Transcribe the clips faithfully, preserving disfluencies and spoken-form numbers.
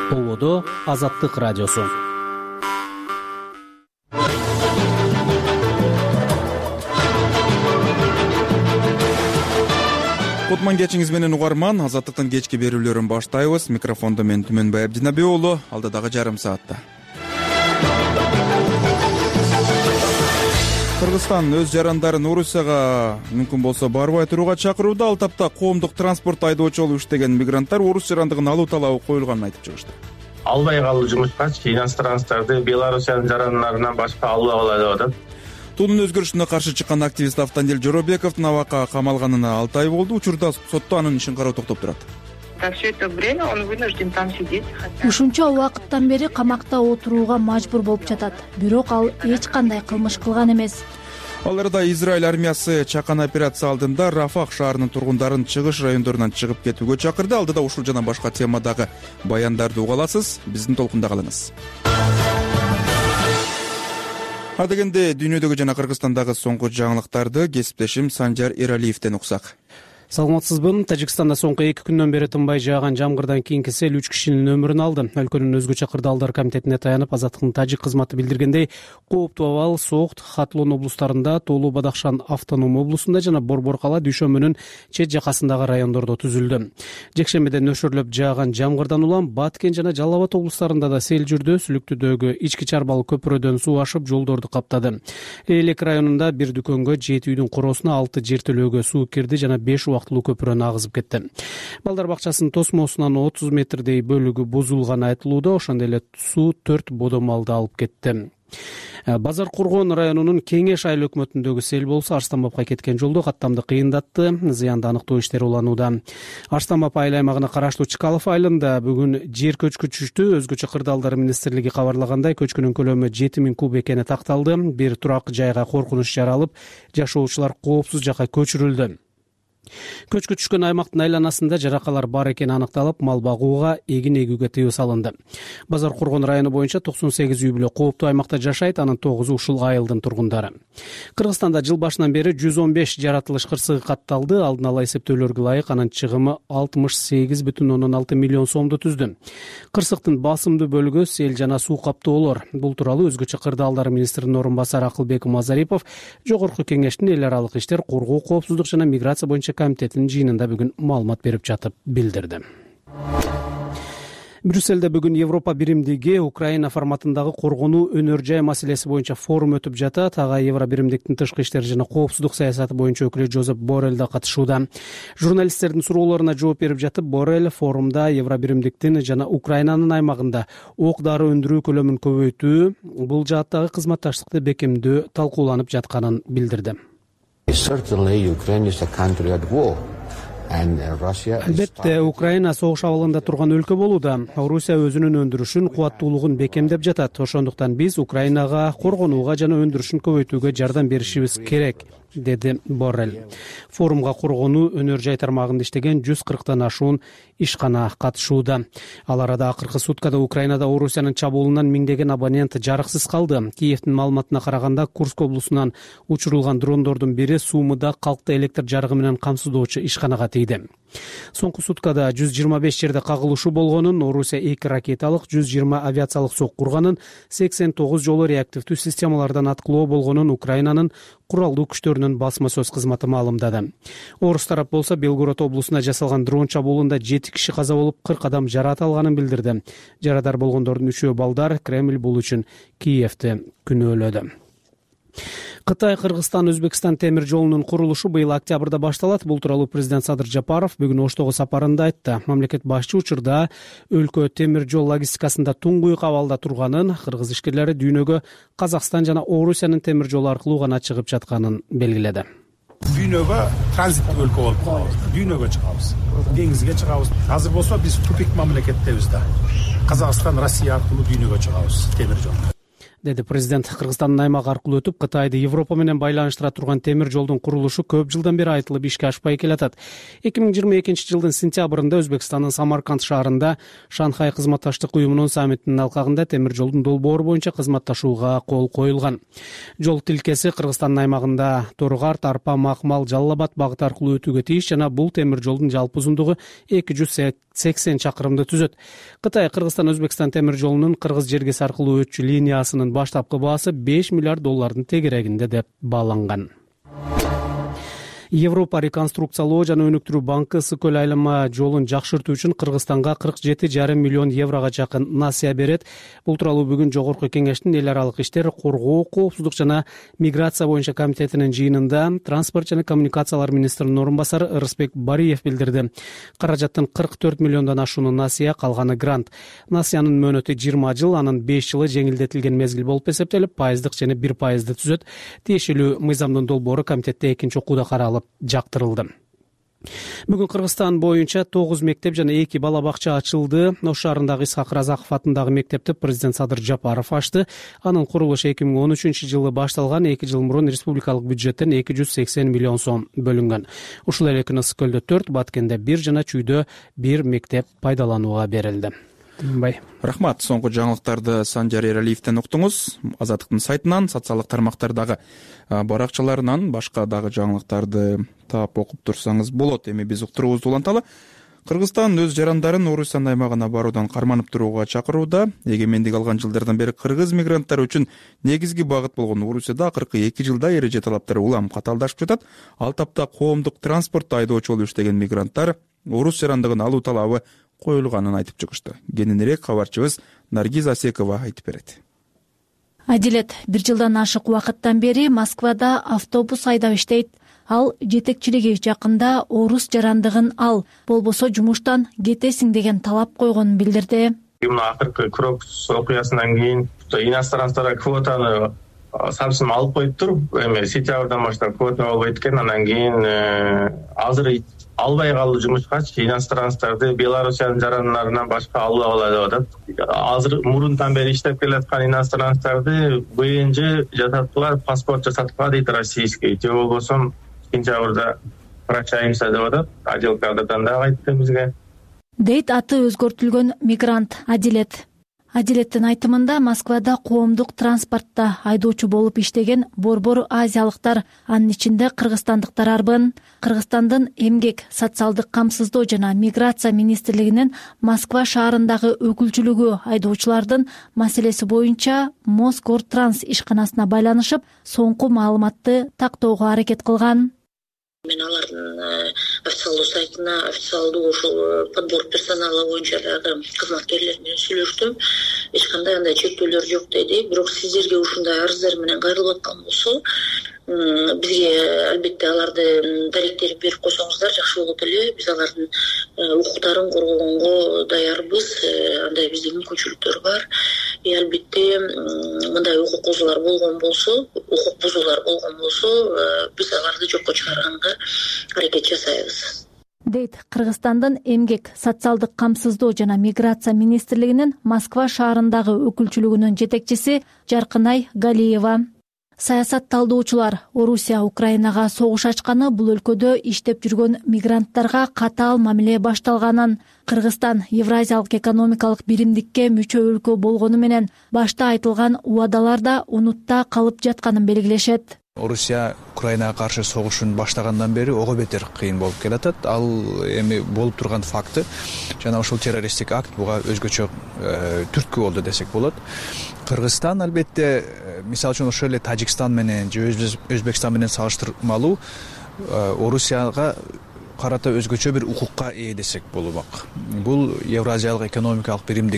Болбодо Азаттык радиосу. Кутман кечиңиз менен угарман, Азаттыктын кечки берүүлөрүн баштайбыз. Микрофондо мен Түмөнбай Абдинабек уулу, алдыдагы жарым саатта. Кыргызстан өз жарандарын Орусияга мүмкүн болсо барбай турууга чакырууда. Ал тапта коомдук транспорт айдоочу болуп иштеген мигранттар орус жарандыгын алуу талабы коюлганын айтып чыгышты. Албай калуу жумушка иностранцтарды Белоруссиянын жарандарынан башка албагыла деп атат. Тунун өзгөрүшүнө каршы чыккан активист Автандил Жоробековдун абакка камалганына алты ай болду. Учурда сотто анын ишин кароо токтоп турат. Все это время он вынужден там сидеть. Ушунча убакыттан бери камакта отурууга мажбур болуп жатат. Бирок ал эч кандай кылмыш кылган эмес. Ал арада Израиль армиясы чакан операция алдында Рафах шаарынын тургундарын чыгыш райондорунан чыгып кетүүгө чакырды. Алдыда ушул жана башка темадагы баяндарды уга аласыз. Биздин толкунда калыңыз. Адегенде дүйнөдөгү жана Кыргызстандагы соңку жаңылыктарды кесиптешим Санжар Эралиевден уксак. Саламатсызбы? Тажикстанда соңку эки күндөн бери тынбай жааган жамгырдан кийинки сел үч кишинин өмүрүн алды. Өлкөнүн өзгөчө кырдаалдар комитетине таянып, Азаттыктын тажик кызматы билдиргендей, кооптуу абал Соохт, Хатлон облустарында, Тоолу Бадахшан автоном облусунда жана Борбор-Кала Дүйшөмүнүн чет жакасындагы райондордо түзүлдү. Жекшембиде нөшөрлөп жааган жамгырдан улам Баткен жана Жалал Абад облустарында да сел жүрдү. Сүлүктүдөгү ички чарбалуу көпүрөдөн суу ашып, жолдорду каптады. Элек районунда бир дүкөнгө, жети үйдүн короосуна, алты жертөлөөгө суу кирди жана беш убактылуу көпүрөнү агызып кетти. Балдар бакчасынын тосмосунан отуз метрдей бөлүгү бузулганы айтылууда, ошондой эле суу төрт бодомалды алып кетти. Базар Кургон районунун Кеңеш айыл өкмөтүндөгү сел болсо Арстанбапка кеткен жолду каттамды кыйындатты. Зыянды аныктоо иштери уланууда. Арстанбап айыл аймагына караштуу Чкалов айылында бүгүн жер көчкүчүштү. Өзгөчө кырдаалдар министрлиги кабарлагандай, көчкүнүн көлөмү жети миң куб экени такталды. Бир турак жайга коркунуч жаралып, жашоочулар коопсуз жакка көчүрүлдү. Көчкү түшкөн аймактын айланасында жаракалар бар экени аныкталып, мал багууга, эгин эгүүгө тыюу салынды. Базар Кургон району боюнча токсон сегиз үй бүлө кооптуу аймакта жашайт, анын тогузу ушул айылдын тургундары. Кыргызстанда жыл башынан бери жүз он беш жаратылыш кырсыгы катталды. Алдын ала эсептөөлөргө ылайык анын чыгымы алтымыш сегиз бүтүн ондон алты миллион сомду түздү. Кырсыктын басымдуу бөлүгү сел жана суу каптоолор. Бул тууралуу өзгөчө кырдаалдар министринин орун басары Акылбек Мазарипов Жогорку кеңештин эл аралык иштер, коргоо, коопсуздук жана миграция боюнча комитетинин жыйынында бүгүн маалымат берип жатып билдирди. Брюсселде бүгүн Европа биримдиги Украина форматындагы коргонуу өнөр жай маселеси боюнча форум өтүп жатат. Ага Евро биримдиктин тышкы иштер жана коопсуздук саясаты боюнча өкүлү Жозеп Боррелл да катышууда. Журналисттердин суроолоруна жооп берип жатып, Боррелл форумда Евро биримдиктин жана Украинанын аймагында ок дары өндүрүү көлөмүн көбөйтүү, бул жааттагы кызматташтыкты бекемдөө талкууланып жатканын билдирди. Албетте, Украина согуш абалында турган өлкө болууда. Орусия өзүнүн өндүрүшүн, кубаттуулугун бекемдеп жатат. Ошондуктан биз Украинага коргонууга жана өндүрүшүн көбөйтүүгө жардам беришибиз керек, деди Боррелл. Форумга коргонуу өнөр жай тармагында иштеген жүз кырктан ашуун ишкана катышууда. Ал арада акыркы суткада Украинада Орусиянын чабуулунан миңдеген абонент жарыксыз калды. Киевдин маалыматына караганда, Курск облусунан учурулган дрондордун бири Сумыда калкты электр жарыгы менен камсыздоочу ишканага тийди. Соңку суткада жүз жыйырма беш жерде кагылышуу болгонун, Орусия эки ракеталык, жүз жыйырма авиациялык сок курганын, сексен тогуз жолу реактивдүү системалардан аткылоо болгонун Украинанын куралдуу күчтөрүнүн басма сөз кызматы маалымдады. Орус тарап болсо Белгород облусуна жасалган дрон чабуулунда жети киши каза болуп, кырк адам жараат алганын билдирди. Жарадар болгондордун үчөө балдар. Кремль бул үчүн Киевти күнөөлөдү. Кытай Кыргызстан Өзбекстан темир жолунун курулушу быйыл октябрда башталат. Бул тууралуу президент Садыр Жапаров бүгүн Оштогу сапарында айтты. Мамлекет башчы учурда өлкө темир жол логистикасында туңгуйук абалда турганын, кыргыз ишкерлери дүйнөгө Казакстан жана Орусиянын темир жолу аркылуу гана чыгып жатканын белгиледи. Дүйнөгө транзиттик өлкө болуп калабыз. Дүйнөгө чыгабыз. Деңизге чыгабыз. Азыр болсо биз тупик мамлекеттебиз да. Казакстан, Россия аркылуу дүйнөгө чыгабыз темир жол. деди президент. Кыргызстандын аймагы аркылуу өтүп Кытайды Европа менен байланыштыра турган темир жолдун курулушу көп жылдан бери айтылып ишке ашпай келатат. эки миң жыйырма экинчи жылдын сентябрында Өзбекстандын Самарканд шаарында Шанхай кызматташтык уюмунун саммитинин алкагында темир жолдун долбоору боюнча кызматташууга кол коюлган. Жол тилкеси Кыргызстандын аймагында Торгарт, Арпа, Макмал, Жалал Абад багыты аркылуу өтүүгө тийиш жана бул темир жолдун жалпы узундугу эки жүз сексен чакырымды түзөт. Кытай Кыргызстан Өзбекстан темир жолунун Кыргыз жергеси аркылуу өтчү линиясынын баштапкы баасы беш миллиард доллардын тегерегинде деп бааланган. Европа реконструкциялоо жана өнүктүрүү банкы Ысык көл айлама жолун жакшыртуу үчүн Кыргызстанга кырк жети жарым миллион еврого жакын насыя берет. Бул тууралуу бүгүн Жогорку Кеңештин эл аралык иштер, коргоо, коопсуздук жана миграция боюнча комитетинин жыйынында транспорт жана коммуникациялар министринин орун басары Ырысбек Бариев билдирди. Каражаттын кырк төрт миллиондон ашууну насыя, калганы грант. Насыянын мөөнөтү жыйырма жыл, анын беш жылы жеңилдетилген мезгил болуп эсептелип, пайыздык жана бир пайызды түзөт. Тиешелүү мыйзамдын долбоору комитетте экинчи окууда каралып жактырылды. Бүгүн Кыргызстан боюнча тогуз мектеп жана эки бала бакча ачылды. Ош шаарындагы Исхак Разаков атындагы мектепти президент Садыр Жапаров ачты. Анын курулушу эки миң он үчүнчү жылы башталган. эки жыл мурун республикалык бюджеттен эки жүз сексен миллион сом бөлүнгөн. Ушул эле күнү Ысык көлдө төрт, Баткенде бир жана Чүйдө бир мектеп пайдаланууга берилди. Бай. Рахмат. Соңку жаңылыктарды Санжар Эралиевден уктуңуз. Азаттыктын сайтынан, социалдык тармактардагы баракчаларынан башка дагы жаңылыктарды таап окуп турсаңыз болот. Эми биз уктуруубузду уланталы. Кыргызстан өз жарандарын Орусиян аймагына баруудан карманып турууга чакырууда. Эгемендик алган жылдардан бери кыргыз мигранттары үчүн негизги багыт болгон Орусияда акыркы эки жылда эреже талаптары улам катаалдашып жатат. Ал тапта коомдук транспортто айдоочу болуп иштеген мигранттар орус жарандыгын алуу талабы коюлганын айтып чыгышты. Кененирээк кабарчыбыз Наргиз Асекова айтып берет. Адилет бир жылдан ашык убакыттан бери Москвада автобус айдап иштейт. Ал жетекчилиги жакында орус жарандыгын ал, болбосо жумуштан кетесиң деген талап койгонун билдирди. Мына акыркы Крокус окуясынан кийин иностранцтарга квотаны Самсун алып коюптур. Эми сентябрдан баштап квота болбойт экен. Андан кийин азыр албай калуу жумушкачы иностранцтарды Белоруссиянын жарандарынан башка албай калат деп атат. Азыр мурунтан бери иштеп келаткан иностранцтарды БНЖ жасаткыла, паспорт жасаткыла дейт российский. Же болбосо сентябрда прощаемся деп атат. Отделкадан да айтты бизге. Дейт аты өзгөртүлгөн мигрант Адилет. Адилеттин айтымында Москвада коомдук транспортто айдоочу болуп иштеген борбор азиялыктар, анын ичинде кыргызстандыктар арбын. Кыргызстандын эмгек, социалдык камсыздоо жана миграция министрлигинин Москва шаарындагы өкүлчүлүгү айдоочулардын маселеси боюнча Москортранс ишканасына байланышып, соңку маалыматты тактоого аракет кылган. Мен алардын официалдуу сайтына, официалдуу ушул подбор персонала боюнча дагы кызматкерлер менен сүйлөштүм. Эч кандай андай чектөөлөр жок деди. Бирок сиздерге ушундай арыздар менен кайрылып аткан болсо, бизге албетте аларды даректерин берип койсоңуздар жакшы болот эле. Биз алардын укуктарын коргогонго даярбыз. Андай бизде мүмкүнчүлүктөр бар. И албетте мындай укук бузуулар болгон болсо, укук бузуулар болгон болсо, биз аларды жокко чыгарганга аракет жасайбыз. Дейт Кыргызстандын эмгек, социалдык камсыздоо жана миграция министрлигинин Москва шаарындагы өкүлчүлүгүнүн жетекчиси Жаркынай Галиева. Саясат талдоочулар Орусия Украинага согуш ачканы бул өлкөдө иштеп жүргөн мигранттарга катаал мамиле башталганын, Кыргызстан Евразиялык экономикалык биримдикке мүчө өлкө болгону менен башта айтылган убадалар да унутта калып жатканын белгилешет. Орусия Украинага каршы согушун баштагандан бери ого бетер кыйын болуп келатат. Ал эми болуп турган факты жана ушул террористтик акт буга өзгөчө түрткү болду десек болот. Кыргызстан албетте мисалы үчүн ошол эле Тажикстан менен же Өзбекстан менен салыштырмалуу Орусияга карата өзгөчө бир укукка ээ десек болмок. Бул Евразиялык экономикалык биримдик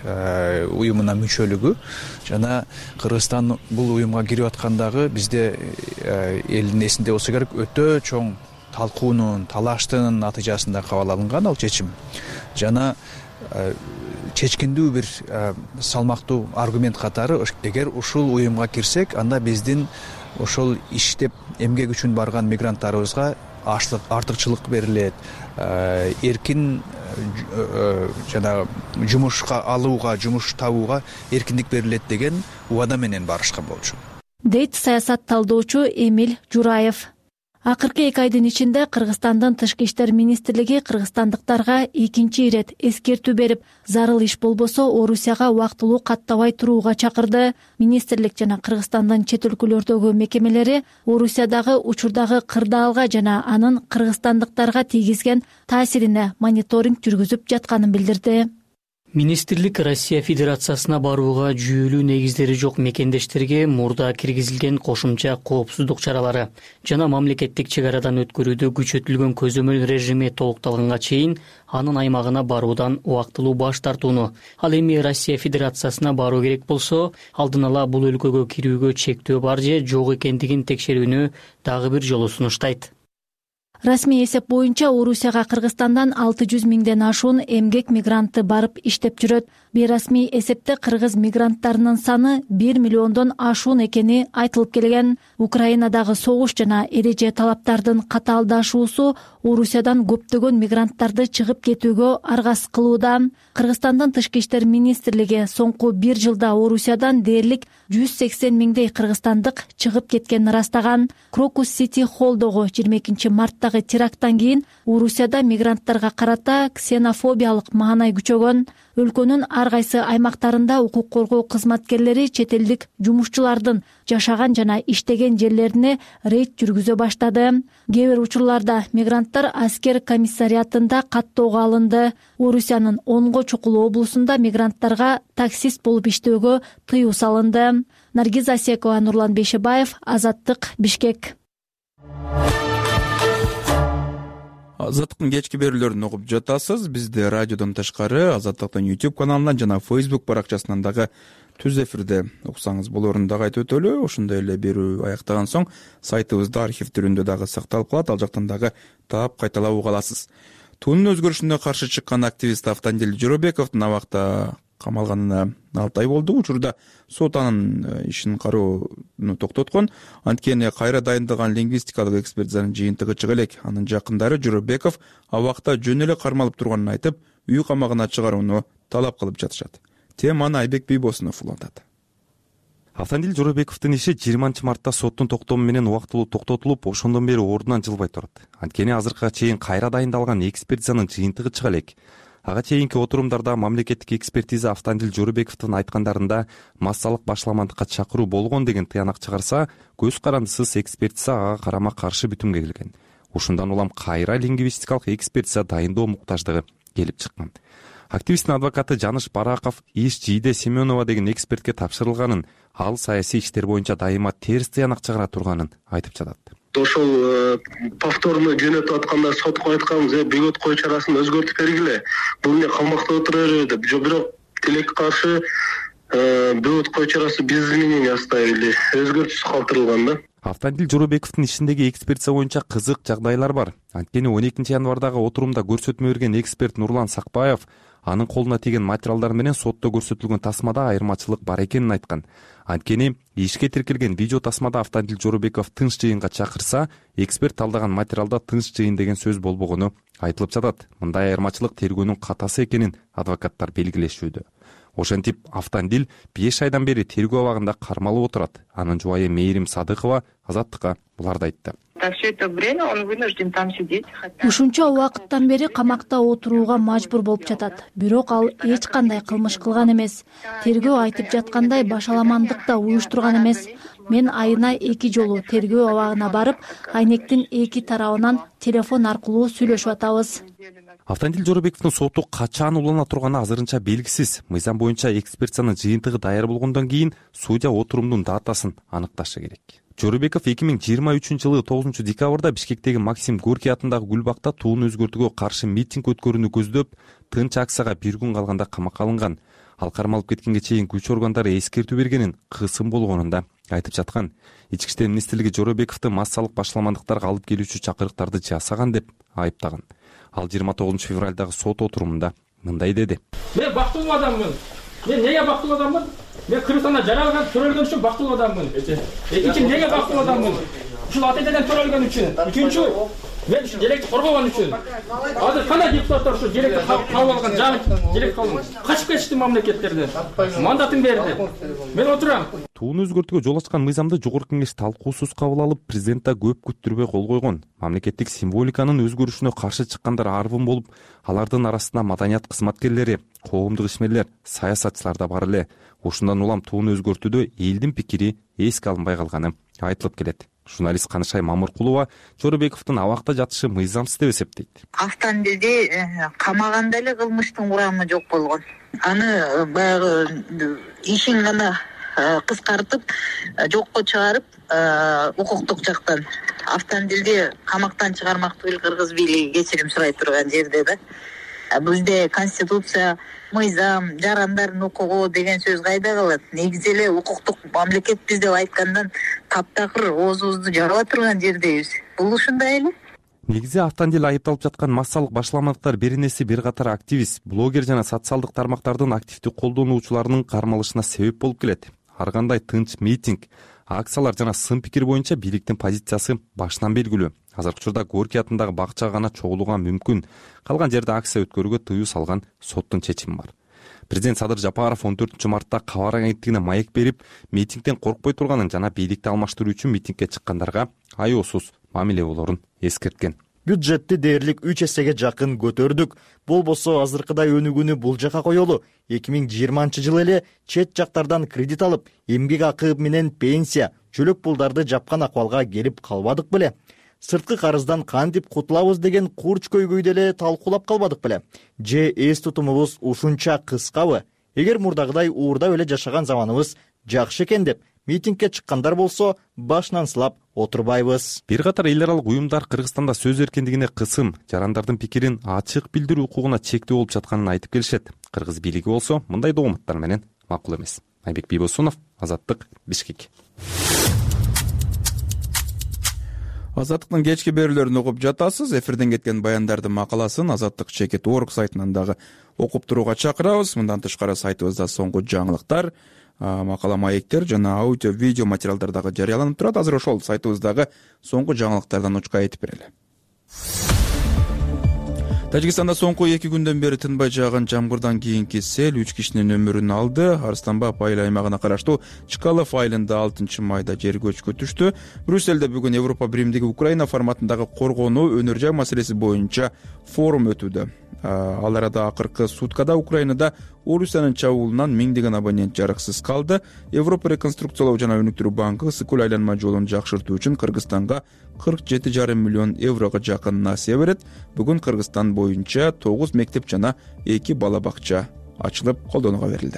уюмуна мүчөлүгү жана Кыргызстан бул уюмга кирип аткандагы бизде элдин эсинде болсо керек өтө чоң талкуунун, талаштын натыйжасында кабыл алынган ал чечим. Жана чечкиндүү бир салмактуу аргумент катары, эгер ушул уюмга кирсек, анда биздин ошол иштеп эмгек үчүн барган мигранттарыбызга артыкчылык берилет, эркин жанагы жумушка алууга, жумуш табууга эркиндик берилет деген убада менен барышкан болчу, дейт саясат талдоочу Эмиль Жураев. Акыркы эки айдын ичинде Кыргызстандын Тышкы иштер министрлиги кыргызстандыктарга экинчи ирет эскертүү берип, зарыл иш болбосо Орусияга убактылуу каттабай турууга чакырды. Министрлик жана Кыргызстандын чет өлкөлөрдөгү мекемелери Орусиядагы учурдагы кырдаалга жана анын кыргызстандыктарга тийгизген таасирине мониторинг жүргүзүп жатканын билдирди. Министрлик Россия Федерациясына барууга жүйөлүү негиздери жок мекендештерге мурда киргизилген кошумча коопсуздук чаралары жана мамлекеттик чек арадан өткөрүүдө күчөтүлгөн көзөмөл режими толукталганга чейин анын аймагына баруудан убактылуу баш тартууну, ал эми Россия Федерациясына баруу керек болсо, алдын ала бул өлкөгө кирүүгө чектөө бар же жок экендигин текшерүүнү дагы бир жолу сунуштайт. Расмий эсеп боюнча Орусияга Кыргызстандан алты жүз миңден ашуун эмгек мигранты барып иштеп жүрөт. Бейрасмий эсепте кыргыз мигранттарынын саны бир миллиондон ашуун экени айтылып келген. Украинадагы согуш жана эреже талаптардын катаалдашуусу Орусиядан көптөгөн мигранттарды чыгып кетүүгө аргасыз кылууда. Кыргызстандын Тышкы иштер министрлиги соңку бир жылда Орусиядан дээрлик жүз сексен миңдей кыргызстандык чыгып кеткенин ырастаган. Крокус Сити Холлдогу жыйырма экинчи марттагы теракттан кийин Орусияда мигранттарга карата ксенофобиялык маанай күчөгөн. Өлкөнүн ар кайсы аймактарында укук коргоо кызматкерлери чет элдик жумушчулардын жашаган жана иштеген жерлерине рейд жүргүзө баштады. Кээ бир учурларда мигранттар аскер комиссариатында каттоого алынды. Орусиянын онго чукул облусунда мигранттарга таксист болуп иштөөгө тыюу салынды. Наргиз Асекова, Нурлан Бейшебаев, Азаттык, Бишкек. Азаттыктын кечки берүүлөрүн угуп жатасыз. Бизди радиодон тышкары Азаттыктын YouTube каналынан жана Facebook баракчасынан дагы түз эфирде уксаңыз болоорун дагы айтып өтөлү. Ошондой эле берүү аяктаган соң сайтыбызда архив түрүндө дагы сакталып калат. Ал жактан дагы таап кайталап уга аласыз. Туунун өзгөрүшүнө каршы чыккан активист Автандил Жоробековдун абакта камалганына алты ай болду. Учурда сот анын ишин кароону токтоткон. Анткени кайра дайындалган лингвистикалык экспертизанын жыйынтыгы чыга элек. Анын жакындары Жоробеков абакта жөн эле кармалып турганын айтып, үй камагына чыгарууну талап кылып жатышат. Теманы Айбек Бийбосунов улантат. Автандил Жоробековдун иши жыйырманчы мартта соттун токтому менен убактылуу токтотулуп, ошондон бери ордунан жылбай турат. Анткени азыркыга чейин кайра дайындалган экспертизанын жыйынтыгы чыга элек. Ага чейинки отурумдарда мамлекеттик экспертиза Автандил Жоробековдун айткандарында массалык башаламандыкка чакыруу болгон деген тыянак чыгарса, көз карандысыз экспертиза ага карама каршы бүтүмгө келген. Ушундан улам кайра лингвистикалык экспертиза дайындоо муктаждыгы келип чыккан. Активисттин адвокаты Жаныш Бараков иш Жийде Семенова деген экспертке тапшырылганын, ал саясий иштер боюнча дайыма терс тыянак чыгара турганын айтып жатат. Ошол повторно жөнөтүп атканда сотко айтканбыз, бөгөт кое чарасын өзгөртүп бергиле. Бул эмне камакта отура берди. Бирок тилекке каршы бөгөт кое чарасы биздин мнение оставили. Өзгөртүүсүз калтырылган да. Автандил Жоробековдун ишиндеги экспертиза боюнча кызык жагдайлар бар. Анткени он экинчи январдагы отурумда көрсөтмө берген эксперт Нурлан Сакбаев анын колуна тийген материалдар менен сотто көрсөтүлгөн тасмада айырмачылык бар экенин айткан. Анткени ишке тиркелген видео тасмада Автандил Жоробеков тынч жыйынга чакырса, эксперт талдаган материалда тынч жыйын деген сөз болбогону айтылып жатат. Мындай айырмачылык тергөөнүн катасы экенин адвокаттар белгилешүүдө. Ошентип Автандил беш айдан бери тергөө абагында кармалып отурат. Анын жубайы Мейрим Садыкова Азаттыкка буларды айтты. Все это время он вынужден там сидеть. Ушунча убакыттан бери камакта отурууга мажбур болуп жатат. Бирок ал эч кандай кылмыш кылган эмес. Тергөө айтып жаткандай башаламандык да уюштурган эмес. Мен айына эки жолу тергөө абагына барып, айнектин эки тарабынан телефон аркылуу сүйлөшүп атабыз. Автандил Жоробековдун соту качан улана турганы азырынча белгисиз. Мыйзам боюнча экспертизанын жыйынтыгы даяр болгондон кийин судья отурумдун датасын аныкташы керек. Жоробеков эки миң жыйырма үчүнчү жылы тогузунчу декабрда Бишкектеги Максим Горький атындагы Гүлбакта туун өзгөртүүгө каршы митинг өткөрүүнү көздөп, тынч акцияга бир күн калганда камакка алынган. Ал кармалып кеткенге чейин күч органдары эскертүү бергенин, кысым болгонун да айтып жаткан. Ички иштер министрлиги Жоробековду массалык башаламандыктарга алып келүүчү чакырыктарды жасаган деп айыптаган. Ал жыйырма тогузунчу февралдагы сот отурумунда мындай деди. Мен бактылуу адаммын. Мен неге бактылуу адаммын? Мен Кыргызстанда жаралган, төрөлгөн үчүн бактылуу адаммын. Экинчи, неге бактылуу адаммын? ушул АТТден төлөлгөн үчүн, үчүнчү мен ушу желекти коргогон үчүн. Азыр кандай депутаттар ушу желекти кабыл алган, жаңы желек кабыл качып кетишти мамлекеттерден. Мандатын берди. Мен отурам. Тууну өзгөртүүгө жол ачкан мыйзамды жогорку кеңеш талкуусуз кабыл алып, президент да көп күттүрбөй кол койгон. Мамлекеттик символиканын өзгөрүшүнө каршы чыккандар арбын болуп, алардын арасында маданият кызматкерлери, коомдук ишмерлер, саясатчылар да бар эле. Ушундан улам тууну өзгөртүүдө элдин пикири эске алынбай калганы айтылып келет. Журналист Канышай Мамыркулова Жоробековдун абакта жатышы мыйзамсыз деп эсептейт. Автомобилди камаганда эле кылмыштын курамы жок болгон. Аны баягы ишин гана кыскартып, жокко чыгарып, укуктук жактан автомобилди камактан чыгармак түгүл кыргыз бийлиги кечирим сурай турган жерде да. Бизде конституция, мыйзам, жарандардын укугу деген сөз кайда калат? Негизи эле укуктук мамлекетпиз деп айткандан таптакыр оозубузду жаба турган жердебиз. Бул ушундай эле. Негизи автомобиль айыпталып жаткан массалык башаламалыктар беренеси бир катар активист, блогер жана социалдык тармактардын активдүү колдонуучуларынын кармалышына себеп болуп келет. Ар кандай тынч митинг, акциялар жана сын пикир боюнча бийликтин позициясы башынан белгилүү. Азыркы учурда Горький атындагы бакчага гана чогулууга мүмкүн. Калган жерде акция өткөрүүгө тыюу салган соттун чечими бар. Президент Садыр Жапаров он төртүнчү мартта кабар агенттигине маек берип, митингден коркпой турганын жана бийликти алмаштыруу үчүн митингге чыккандарга аяосуз мамиле болорун эскерткен. Бюджетти дээрлик үч эсеге жакын көтөрдүк. Болбосо азыркыдай өнүгүүнү бул жака коелу. эки миң жыйырманчы жылы эле чет жактардан кредит алып, эмгек акы менен пенсия, чөлөк пулдарды жапкан акыбалга келип калбадык беле? Сырткы карыздан кантип кутулабыз деген курч көйгөйдө эле талкуулап калбадык беле? Же эс тутумубуз ушунча кыскабы? Эгер мурдагыдай уурдап эле жашаган заманыбыз жакшы экен деп митингге чыккандар болсо, башынан сылап отурбайбыз. Бир катар эл аралык уюмдар Кыргызстанда сөз эркиндигине кысым, жарандардын пикирин ачык билдирүү укугуна чектөө болуп жатканын айтып келишет. Кыргыз бийлиги болсо мындай дооматтар менен макул эмес. Айбек Бийбосунов, Азаттык, Бишкек. Азаттыктын кечки берүүлөрүн угуп жатасыз. Эфирден кеткен баяндардын макаласын Азаттык чекит точка орг сайтынан дагы окуп турууга чакырабыз. Мындан тышкары сайтыбызда соңку жаңылыктар, макала маектер жана аудио видео материалдар дагы жарыяланып турат. Азыр ошол сайтыбыздагы соңку жаңылыктардан учка айтып берели. Тажикстанда соңку эки күндөн бери тынбай жааган жамгырдан кийинки сел үч кишинин өмүрүн алды. Арыстанбап айыл аймагына караштуу Чкалов айылында алтынчы майда жер көчкү түштү. Брюссельде бүгүн Европа биримдиги Украина форматындагы коргонуу, өнөр жай маселеси боюнча форум өтүүдө. Ал арада акыркы суткада Украинада Орусиянын чабуулунан миңдеген абонент жарыксыз калды. Европа реконструкциялоо жана өнүктүрүү банкы ысыкөл айланма жолун жакшыртуу үчүн Кыргызстанга кырк жети жарым миллион еврого жакын насыя берет. Бүгүн Кыргызстан боюнча тогуз мектеп жана эки бала бакча ачылып колдонууга берилди.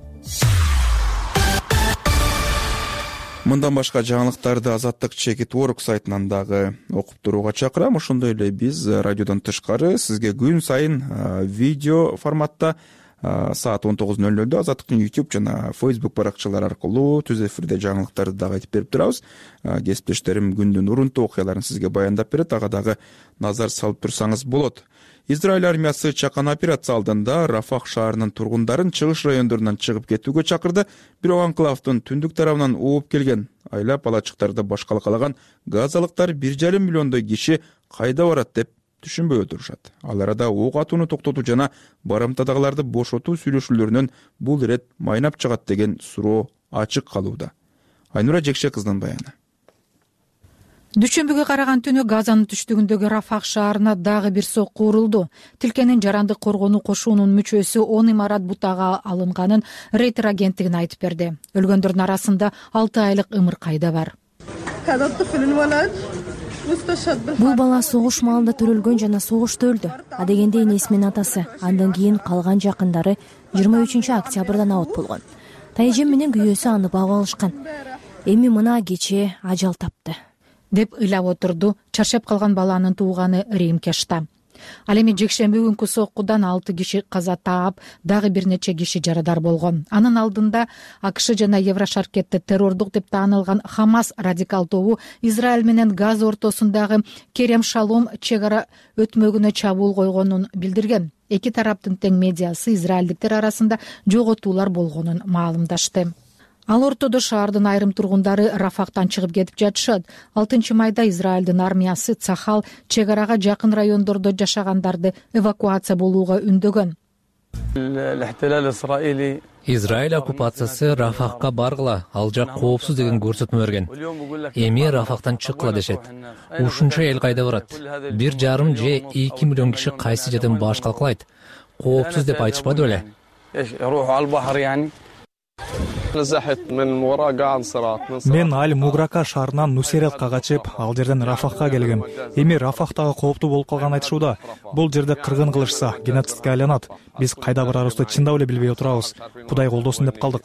Мындан башка жаңылыктарды Азаттык чекит точка орг сайтынан дагы окуп турууга чакырам. Ошондой эле биз радиодон тышкары сизге күн сайын видео форматта саат он тогуз ноль нольдо Азаттыктын YouTube жана Facebook баракчалары аркылуу түз эфирде жаңылыктарды дагы айтып берип турабыз. Кесиптештерим күндүн урунтуу окуяларын сизге баяндап берет. Ага дагы назар салып турсаңыз болот. Израиль армиясы чакан операция алдында Рафах шаарынын тургундарын чыгыш райондорунан чыгып кетүүгө чакырды. Бирок анклавдын түндүк тарабынан ооп келген айлап алачыктарды башкалакалаган газалыктар бир жарым миллиондой киши кайда барат деп түшүнбөй отурушат. Ал арада ок атууну токтотуу жана барымтадагыларды бошотуу сүйлөшүүлөрүнөн бул ирет майнап чыгат деген суроо ачык калууда. Айнура Жекше кыздын баяны. Дүйшөмбүгө караган түнү Газанын түштүгүндөгү Рафах шаарына дагы бир сокку урулду. Тилкенин жарандык коргонуу кошуунун мүчөсү он имарат бутага алынганын Рейтер агенттигине айтып берди. Өлгөндөрдүн арасында алты айлык ымыркай да бар. Бул бала согуш маалында төрөлгөн жана согушта өлдү. Адегенде энеси менен атасы, андан кийин калган жакындары жыйырма үчүнчү октябрдан абот болгон. Тайжем менен күйөөсү аны багып алышкан. Эми мына кечээ ажал тапты деп ыйлап отурду чарчап калган баланын тууганы Рим Кешта. Ал эми жекшемби күнкү соккудан алты киши каза таап, дагы бир нече киши жарадар болгон. Анын алдында АКШ жана Еврошаркетте террордук деп таанылган Хамас радикал тобу Израиль менен Газа ортосундагы Керем Шалом чек ара өтмөгүнө чабуул койгонун билдирген. Эки тараптын тең медиасы израилдиктер арасында жоготуулар болгонун маалымдашты. Ал ортодо шаардын айрым тургундары Рафахтан чыгып кетип жатышат. алтынчы майда Израилдин армиясы Цахал чек арага жакын райондордо жашагандарды эвакуация болууга үндөгөн. Израиль оккупациясы Рафахка баргыла, ал жак коопсуз деген көрсөтмө берген. Эми Рафахтан чыккыла дешет. Ушунча эл кайда барат? Бир жарым же эки миллион киши кайсы жерден баш калкалайт? Коопсуз деп айтышпады беле? Мен Аль Муграка шаарынан Нусеретка качып, ал жерден Рафахка келгем. Эми Рафахтагы кооптуу болуп калган айтышууда. Бул жерде кыргын кылышса, геноцидке айланат. Биз кайда барарыбызды чындап эле билбей отурабыз. Кудай колдосун деп калдык.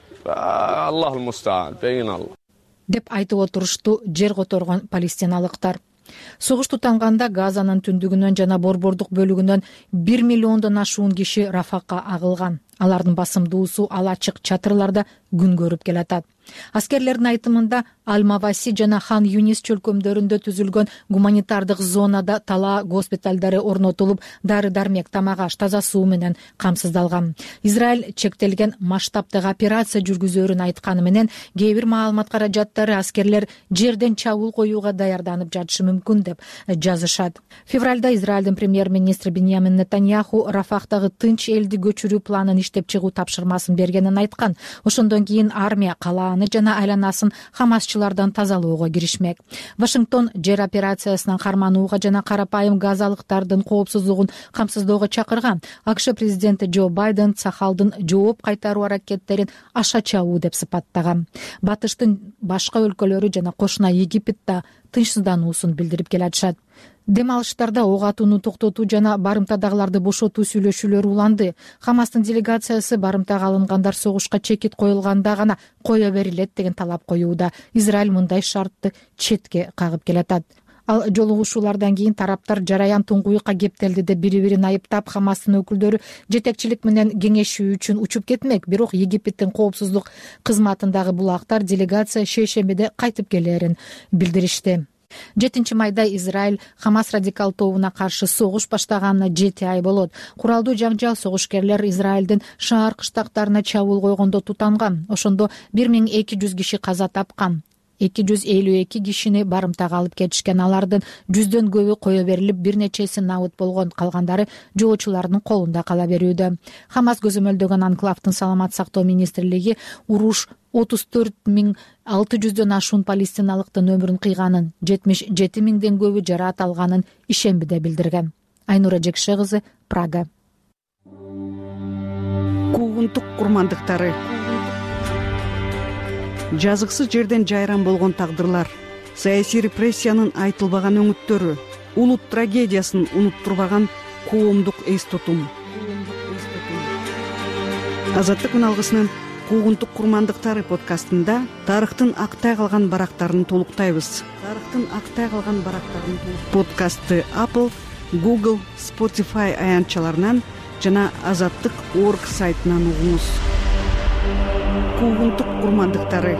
Деп айтып отурушту жер которгон палестиналыктар. Согуш тутанганда Газанын түндүгүнөн жана борбордук бөлүгүнөн бир миллиондон ашуун киши Рафакка агылган. Алардын басымдуусу ал ачык чатырларда күн көрүп келатат. Аскерлердин айтымында Аль-Маваси жана Хан Юнис чөлкөмдөрүндө түзүлгөн гуманитардык зонада талаа госпиталдары орнотулуп, дары-дармек, тамак-аш, таза суу менен камсыздалган. Израиль чектелген масштабтагы операция жүргүзөрүн айтканы менен кээ бир маалымат каражаттары аскерлер жерден чабуул коюуга даярданып жатышы мүмкүн деп жазышат. Февралда Израилдин премьер-министри Биньямин Нетаньяху Рафахтагы тынч элди көчүрүү планын иштеп чыгуу тапшырмасын бергенин айткан. Ошондон кийин армия калааны жана айланасын хамасчылардан тазалоого киришмек. Вашингтон жер операциясынан карманууга жана карапайым газалыктардын коопсуздугун камсыздоого чакырган. АКШ президенти Джо Байден Цахалдын жооп кайтаруу аракеттерин аша чабуу деп сыпаттаган. Батыштын башка өлкөлөрү жана кошуна Египет да тынчсыздануусун билдирип келатышат. Дем алыштарда ок атууну токтотуу жана барымтадагыларды бошотуу сүйлөшүүлөрү уланды. Хамастын делегациясы барымтага алынгандар согушка чекит коюлганда гана кое берилет деген талап коюуда. Израиль мындай шартты четке кагып келатат. Ал жолугушуулардан кийин тараптар жараян туңгуюкка кептелди деп бири-бирин айыптап, Хамастын өкүлдөрү жетекчилик менен кеңешүү үчүн учуп кетмек. Бирок Египеттин коопсуздук кызматындагы булактар делегация шейшембиде кайтып келерин билдиришти. жетинчи майда Израиль Хамас радикал тобуна каршы согуш баштаганына жети ай болот. Куралдуу жаңжал согушкерлер Израилдин шаар кыштактарына чабуул койгондо тутанган. Ошондо бир миң эки жүз киши каза тапкан. эки жүз элүү эки кишини барымтага алып кетишкен. Алардын жүздөн көбү кое берилип, бир нечеси набыт болгон, калгандары жоочулардын колунда кала берүүдө. Хамас көзөмөлдөгөн анклавдын саламат сактоо министрлиги уруш отуз төрт миң алты жүздөн ашуун палестиналыктын өмүрүн кыйганын, жетимиш жети миңден көбү жараат алганын ишембиде билдирген. Айнура Жекше кызы, Прага. Куугунтук курмандыктары. Жазыксыз жерден жайран болгон тагдырлар, саясий репрессиянын айтылбаган өңүттөрү, улут трагедиясын унуттурбаган коомдук эс тутум. Азаттык алгысынын Куугунтук курмандыктары подкастында тарыхтын актай калган барактарын толуктайбыз. Тарыхтын актай калган барактарын подкастты Apple, Google, Spotify аянтчаларынан жана азаттык точка орг сайтынан угуңуз. Куугунтук курмандыктары.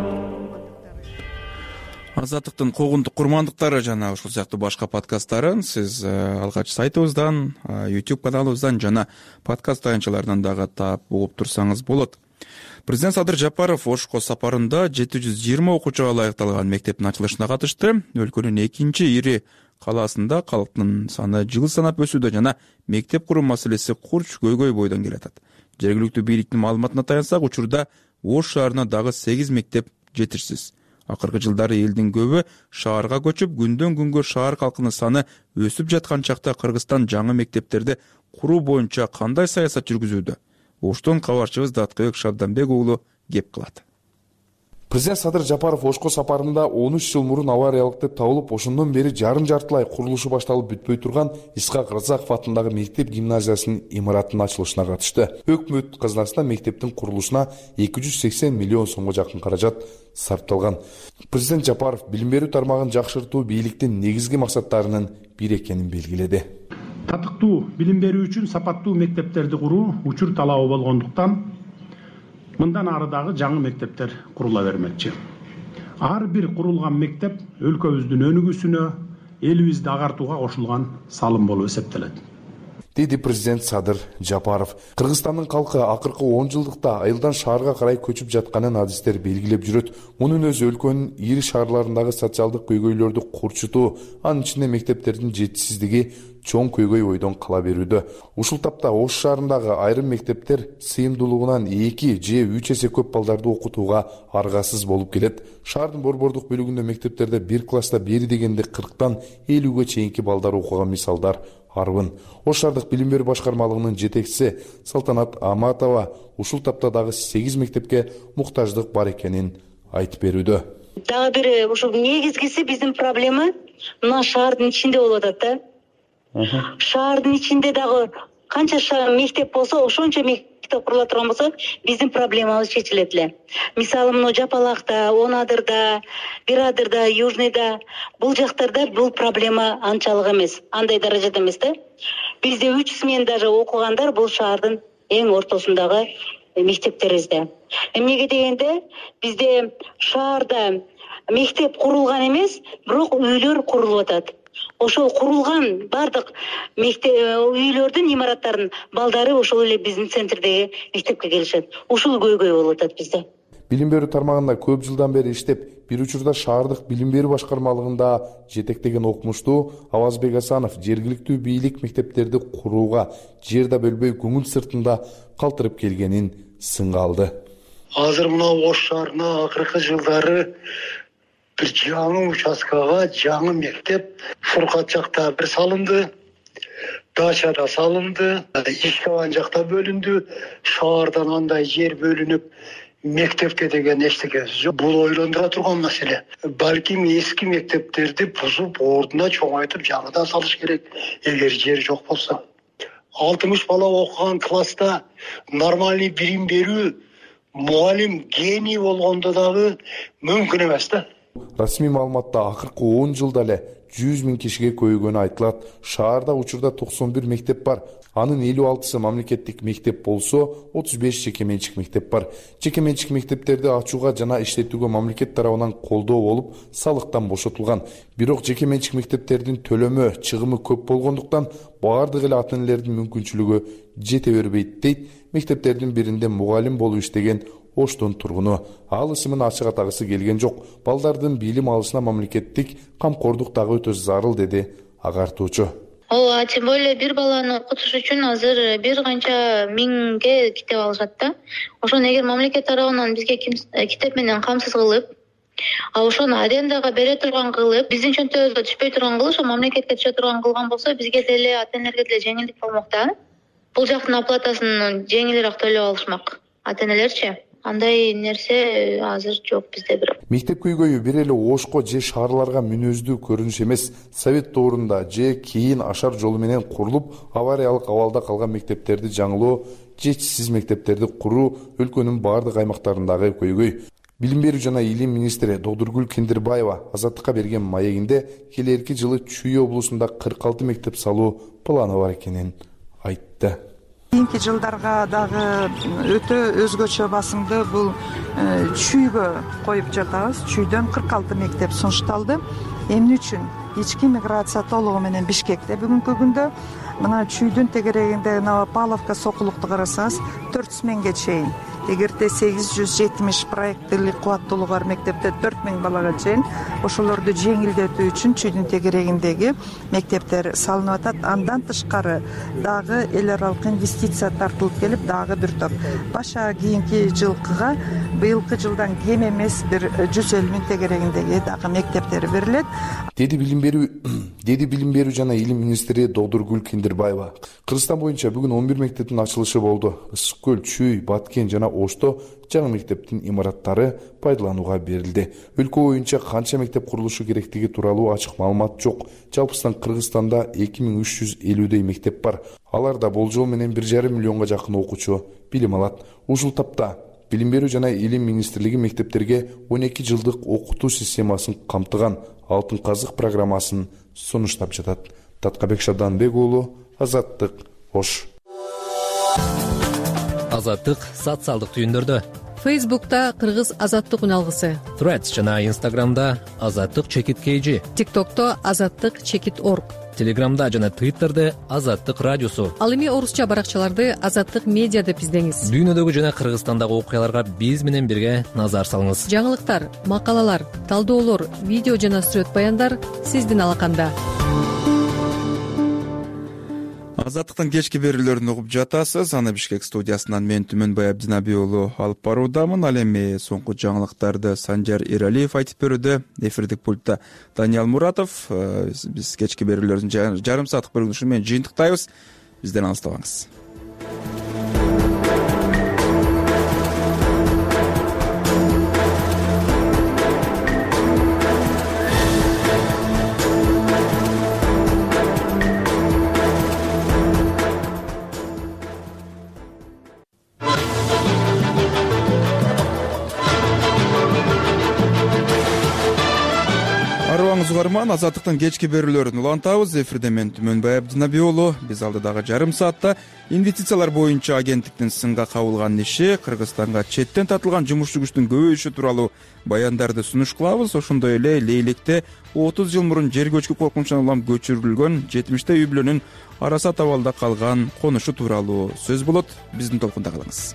Азаттыктын куугунтук курмандыктары жана ушул сыяктуу башка подкасттарын сиз алгач сайтыбыздан, YouTube каналыбыздан жана подкаст аянтчаларынан дагы таап угуп турсаңыз болот. Президент Садыр Жапаров Ошко сапарында жети жүз жыйырма окуучуга ылайыкталган мектептин ачылышына катышты. Өлкөнүн экинчи ири калаасында калктын саны жыл санап өсүүдө жана мектеп куруу маселеси курч көйгөй бойдон келатат. Жергиликтүү бийликтин маалыматына таянсак, учурда Ош шаарына дагы сегиз мектеп жетишсиз. Акыркы жылдары элдин көбү шаарга көчүп, күндөн күнгө шаар калкынын саны өсүп жаткан чакта Кыргызстан жаңы мектептерди куруу боюнча кандай саясат жүргүзүүдө? Оштон кабарчыбыз Даткыбек Шабданбек уулу кеп кылат. Президент Садыр Жапаров Ошко сапарында он үч жыл мурун авариялык деп табылып, ошондон бери жарым жартылай курулушу башталып бүтпөй турган Исхак Разаков атындагы мектеп гимназиясынын имаратынын ачылышына катышты. Өкмөт казынасына мектептин курулушуна эки жүз сексен миллион сомго жакын каражат сарпталган. Президент Жапаров билим берүү тармагын жакшыртуу бийликтин негизги максаттарынын бири экенин белгиледи. Татыктуу билим берүү үчүн сапаттуу мектептерди куруу учур талабы болгондуктан мындан ары дагы жаңы мектептер курула бермекчи. Ар бир курулган мектеп өлкөбүздүн өнүгүүсүнө, элибизди агартууга кошулган салым болуп эсептелет. деди президент Садыр Жапаров. Кыргызстандын калкы акыркы он жылдыкта айылдан шаарга карай көчүп жатканын адистер белгилеп жүрөт. Мунун өзү өлкөнүн ири шаарларындагы социалдык көйгөйлөрдү курчутуу, анын ичинде мектептердин жетишсиздиги чоң көйгөй ойдон кала берүүдө. Ушул тапта Ош шаарындагы айрым мектептер сыйымдуулугунан эки же үч эсе көп балдарды окутууга аргасыз болуп келет. Шаардын борбордук бөлүгүндө мектептерде бир класста бери дегенде кырктан элүүгө чейинки балдар окуган мисалдар арбын. Ош шаардык билим берүү башкармалыгынын жетекчиси Салтанат Аматова ушул тапта дагы сегиз мектепке муктаждык бар экенин айтып берүүдө. Дагы бир ушул негизгиси биздин проблема мына шаардын ичинде болуп атат да. Шаардын ичинде дагы канча мектеп болсо, ошончо мектеп курула турган болсо, биздин проблемабыз чечилет эле. Мисалы, мына Жапалакта, Он Адырда, Бир Адырда, Южныйда, бул жактарда бул проблема анчалык эмес, андай даражада эмес да. Бизде үч смен даже окугандар бул шаардын эң ортосундагы мектептерибизде. Эмнеге дегенде, бизде шаарда мектеп курулган эмес, бирок үйлөр курулуп атат. Ошол курулган бардык мектеп үйлөрдүн имараттарынын балдары ошол эле биздин центрдеги мектепке келишет. Ушул көйгөй болуп атат бизде. Билим берүү тармагында көп жылдан бери иштеп, бир учурда шаардык билим берүү башкармалыгында жетектеген окумуштуу Авазбек Асанов жергиликтүү бийлик мектептерди курууга жер да бөлбөй көңүл сыртында калтырып келгенин сынга алды. Азыр мына Ош шаарына акыркы жылдары бир жаңы участкага жаңы мектеп Фуркат жакта бир салынды, Дачада салынды, Ишкабан жакта бөлүндү, шаардан андай жер бөлүнүп мектепке деген эчтеке жок. Бул ойлондура турган маселе. Балким эски мектептерди бузуп, ордуна чоңойтуп жаңыдан салыш керек, эгер жер жок болсо. алтымыш бала окуган класста нормальный билим берүү, мугалим гений болгондо дагы мүмкүн эмес да. Расмий маалыматта акыркы он жылда эле жүз миң кишиге көйгөнү айтылат. Шаарда учурда токсон бир мектеп бар. Анын элүү алтысы мамлекеттик мектеп болсо, отуз беш жеке менчик мектеп бар. Жеке менчик мектептерди ачууга жана иштетүүгө мамлекет тарабынан колдоо болуп, салыктан бошотулган. Бирок жеке менчик мектептердин төлөмө, чыгымы көп болгондуктан баардык эле ата-энелердин мүмкүнчүлүгү жете бербейт дейт мектептердин биринде мугалим болуп иштеген Оштун тургуну. Ал ысымын ачык атагысы келген жок. Балдардын билим алышына мамлекеттик камкордук дагы өтө зарыл, деди агартуучу. Ооба, тем более бир баланы окутуш үчүн азыр бир канча миңге китеп алышат да. Ошону эгер мамлекет тарабынан бизге китеп менен камсыз кылып, а ошону арендага бере турган кылып, биздин чөнтөбүзгө түшпөй турган кылып, ошо мамлекетке түшө турган кылган болсо, бизге деле ата-энелерге деле жеңилдик болмок да. Бул жактын оплатасын жеңилирээк төлөп алышмак ата-энелерчи. Андай нерсе азыр жок бизде бирок. Мектеп көйгөйү бир эле Ошко же шаарларга мүнөздүү көрүнүш эмес. Совет доорунда же кийин ашар жолу менен курулуп, авариялык абалда калган мектептерди жаңылоо, жетишсиз мектептерди куруу өлкөнүн бардык аймактарындагы көйгөй. Билим берүү жана илим министри Додургүл Киндирбаева Азаттыкка берген маегинде келерки жылы Чүй облусунда кырк алты мектеп салуу планы бар экенин айтты. Кийинки жылдарга дагы өтө өзгөчө басымды бул Чүйгө коюп жатабыз. Чүйдөн кырк алты мектеп сунушталды. Эмне үчүн? Ички миграция толугу менен Бишкекте бүгүнкү күндө мына Чүйдүн тегерегинде Новопавловка сокулукту карасаңыз төрт жүз миңге чейин. Эгерде сегиз жүз жетимиш проекттилик кубаттуулугу бар мектепте төрт миң балага чейин ошолорду жеңилдетүү үчүн Чүйдүн тегерегиндеги мектептер салынып атат. Андан тышкары дагы эл аралык инвестиция тартылып келип, дагы бир топ баша кийинки жылкыга быйылкы жылдан кем эмес бир жүз элүү миң тегерегиндеги дагы мектептер берилет. Деди билим берүү деди билим берүү жана илим министри Додургүл Киндирбаева. Кыргызстан боюнча бүгүн он бир мектептин ачылышы болду. Ысык көл, Чүй, Баткен жана Ошто жаңы мектептин имараттары пайдаланууга берилди. Өлкө боюнча канча мектеп курулушу керектиги тууралуу ачык маалымат жок. Жалпысынан Кыргызстанда эки миң үч жүз элүүдөй мектеп бар. Аларда болжол менен бир жарым миллионго жакын окуучу билим алат. Ушул тапта Билим берүү жана илим министрлиги мектептерге он эки жылдык окутуу системасын камтыган Алтын казык программасын сунуштап жатат. Таткабек Шабданбек уулу, Азаттык, Ош. Азаттык социалдык түйүндөрдө. Фейсбукта Кыргыз азаттык үн алгысы, Threads жана Инстаграмда азаттык чекит kg, ТикТокто азаттык чекит орг, Телеграмда жана Твиттерде азаттык радиосу. Ал эми орусча баракчаларды азаттык медиа деп издеңиз. Дүйнөдөгү жана Кыргызстандагы окуяларга биз менен бирге назар салыңыз. Жаңылыктар, макалалар, талдоолор, видео жана сүрөт баяндар сиздин алаканда. Азаттыктын кечки берүүлөрүн угуп жатасыз. Аны Бишкек студиясынан мен Түмөнбай Абдинабий уулу алып баруудамын. Ал эми соңку жаңылыктарды Санжар Эралиев айтып берүүдө. Эфирдик пультта Даниал Муратов. Биз кечки берүүлөрдүн жарым сааттык бөлүнүшүн менен жыйынтыктайбыз. Бизден алыстабаңыз. Угарман, азаттыктын кечки берүүлөрүн улантабыз. Эфирде мен Түмөнбай Абдинабий уулу. Биз алдыдагы жарым саатта инвестициялар боюнча агенттиктин сынга кабылган иши, Кыргызстанга четтен тартылган жумушчу күчтүн көбөйүшү тууралуу баяндарды сунуш кылабыз. Ошондой эле Лейлекте отуз жыл мурун жер көчкү коркунучунан улам көчүрүлгөн жетимиштей үй бүлөнүн арасат абалда калган конушу тууралуу сөз болот. Биздин толкунда калыңыз.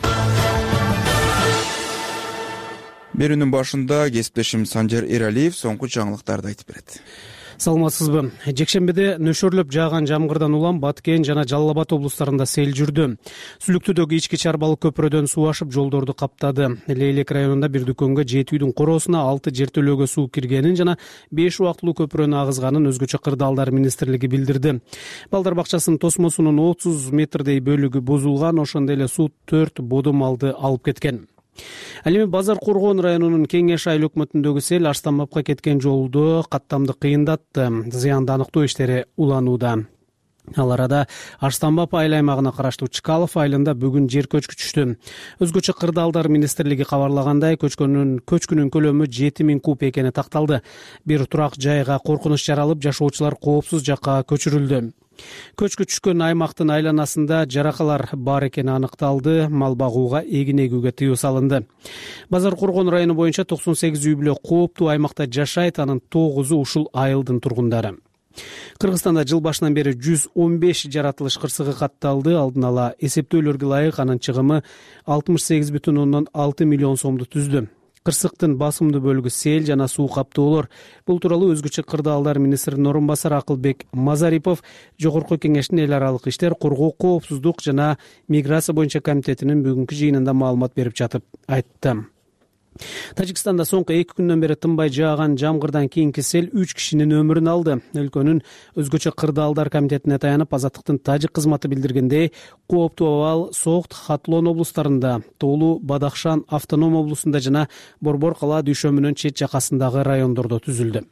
Берүүнүн башында кесиптешим Санжар Эралиев соңку жаңылыктарды айтып берет. Саламатсызбы? Жекшембиде нөшөрлөп жааган жамгырдан улам Баткен жана Жалал Абад облустарында сел жүрдү. Сүлүктүүдөгү ички чарбалык көпүрөдөн суу ашып жолдорду каптады. Лейлек районунда бир дүкөнгө жети үйдүн короосуна алты жертөлөөгө суу киргенин жана беш убактылуу көпүрөнү агызганын өзгөчө кырдаалдар министрлиги билдирди. Балдар бакчасынын тосмосунун отуз метрдей бөлүгү бузулган, ошондой эле суу төрт бодо малды алып кеткен. Ал эми Базар Коргоон районунун Кеңеш айыл өкмөтүндөгү сел Арстанбапка кеткен жолду каттамды кыйындатты. Зыянды аныктоо иштери уланууда. Ал арада Арстанбап айыл аймагына караштуу Чкалов айылында бүгүн жер көчкү түштү. Өзгөчө кырдаалдар министрлиги кабарлагандай, көчкүнүн көчкүнүн көлөмү жети миң куб экени такталды. Бир турак жайга коркунуч жаралып, жашоочулар коопсуз жакка көчүрүлдү. Көчкү түшкөн аймактын айланасында жаракалар бар экени аныкталды, мал багууга, эгин эгүүгө тыюу салынды. Базар Коргоон району боюнча токсон сегиз үй бүлө кооптуу аймакта жашайт, анын тогузу ушул айылдын тургундары. Кыргызстанда жыл башынан бери жүз он беш жаратылыш кырсыгы катталды. Алдын ала эсептөөлөргө ылайык анын чыгымы алтымыш сегиз бүтүн ондон алты миллион сомду түздү. Кырсыктын басымдуу бөлүгү сел жана суу каптоолор. Бул тууралуу өзгөчө кырдаалдар министринин орун басары Акылбек Мазарипов Жогорку Кеңештин эл аралык иштер, коргоо, коопсуздук жана миграция боюнча комитетинин бүгүнкү жыйынында маалымат берип жатып айтты. Тажикстанда соңку эки күндөн бери тынбай жааган жамгырдан кийинки сел үч кишинин өмүрүн алды. Өлкөнүн өзгөчө кырдаалдар комитетине таянып, Азаттыктын тажик кызматы билдиргендей, кооптуу абал Соохт, Хатлон облустарында, Тоолу, Бадахшан автоном облусунда жана Борбор кала дүйшөмүнүн чет жакасындагы райондордо түзүлдү.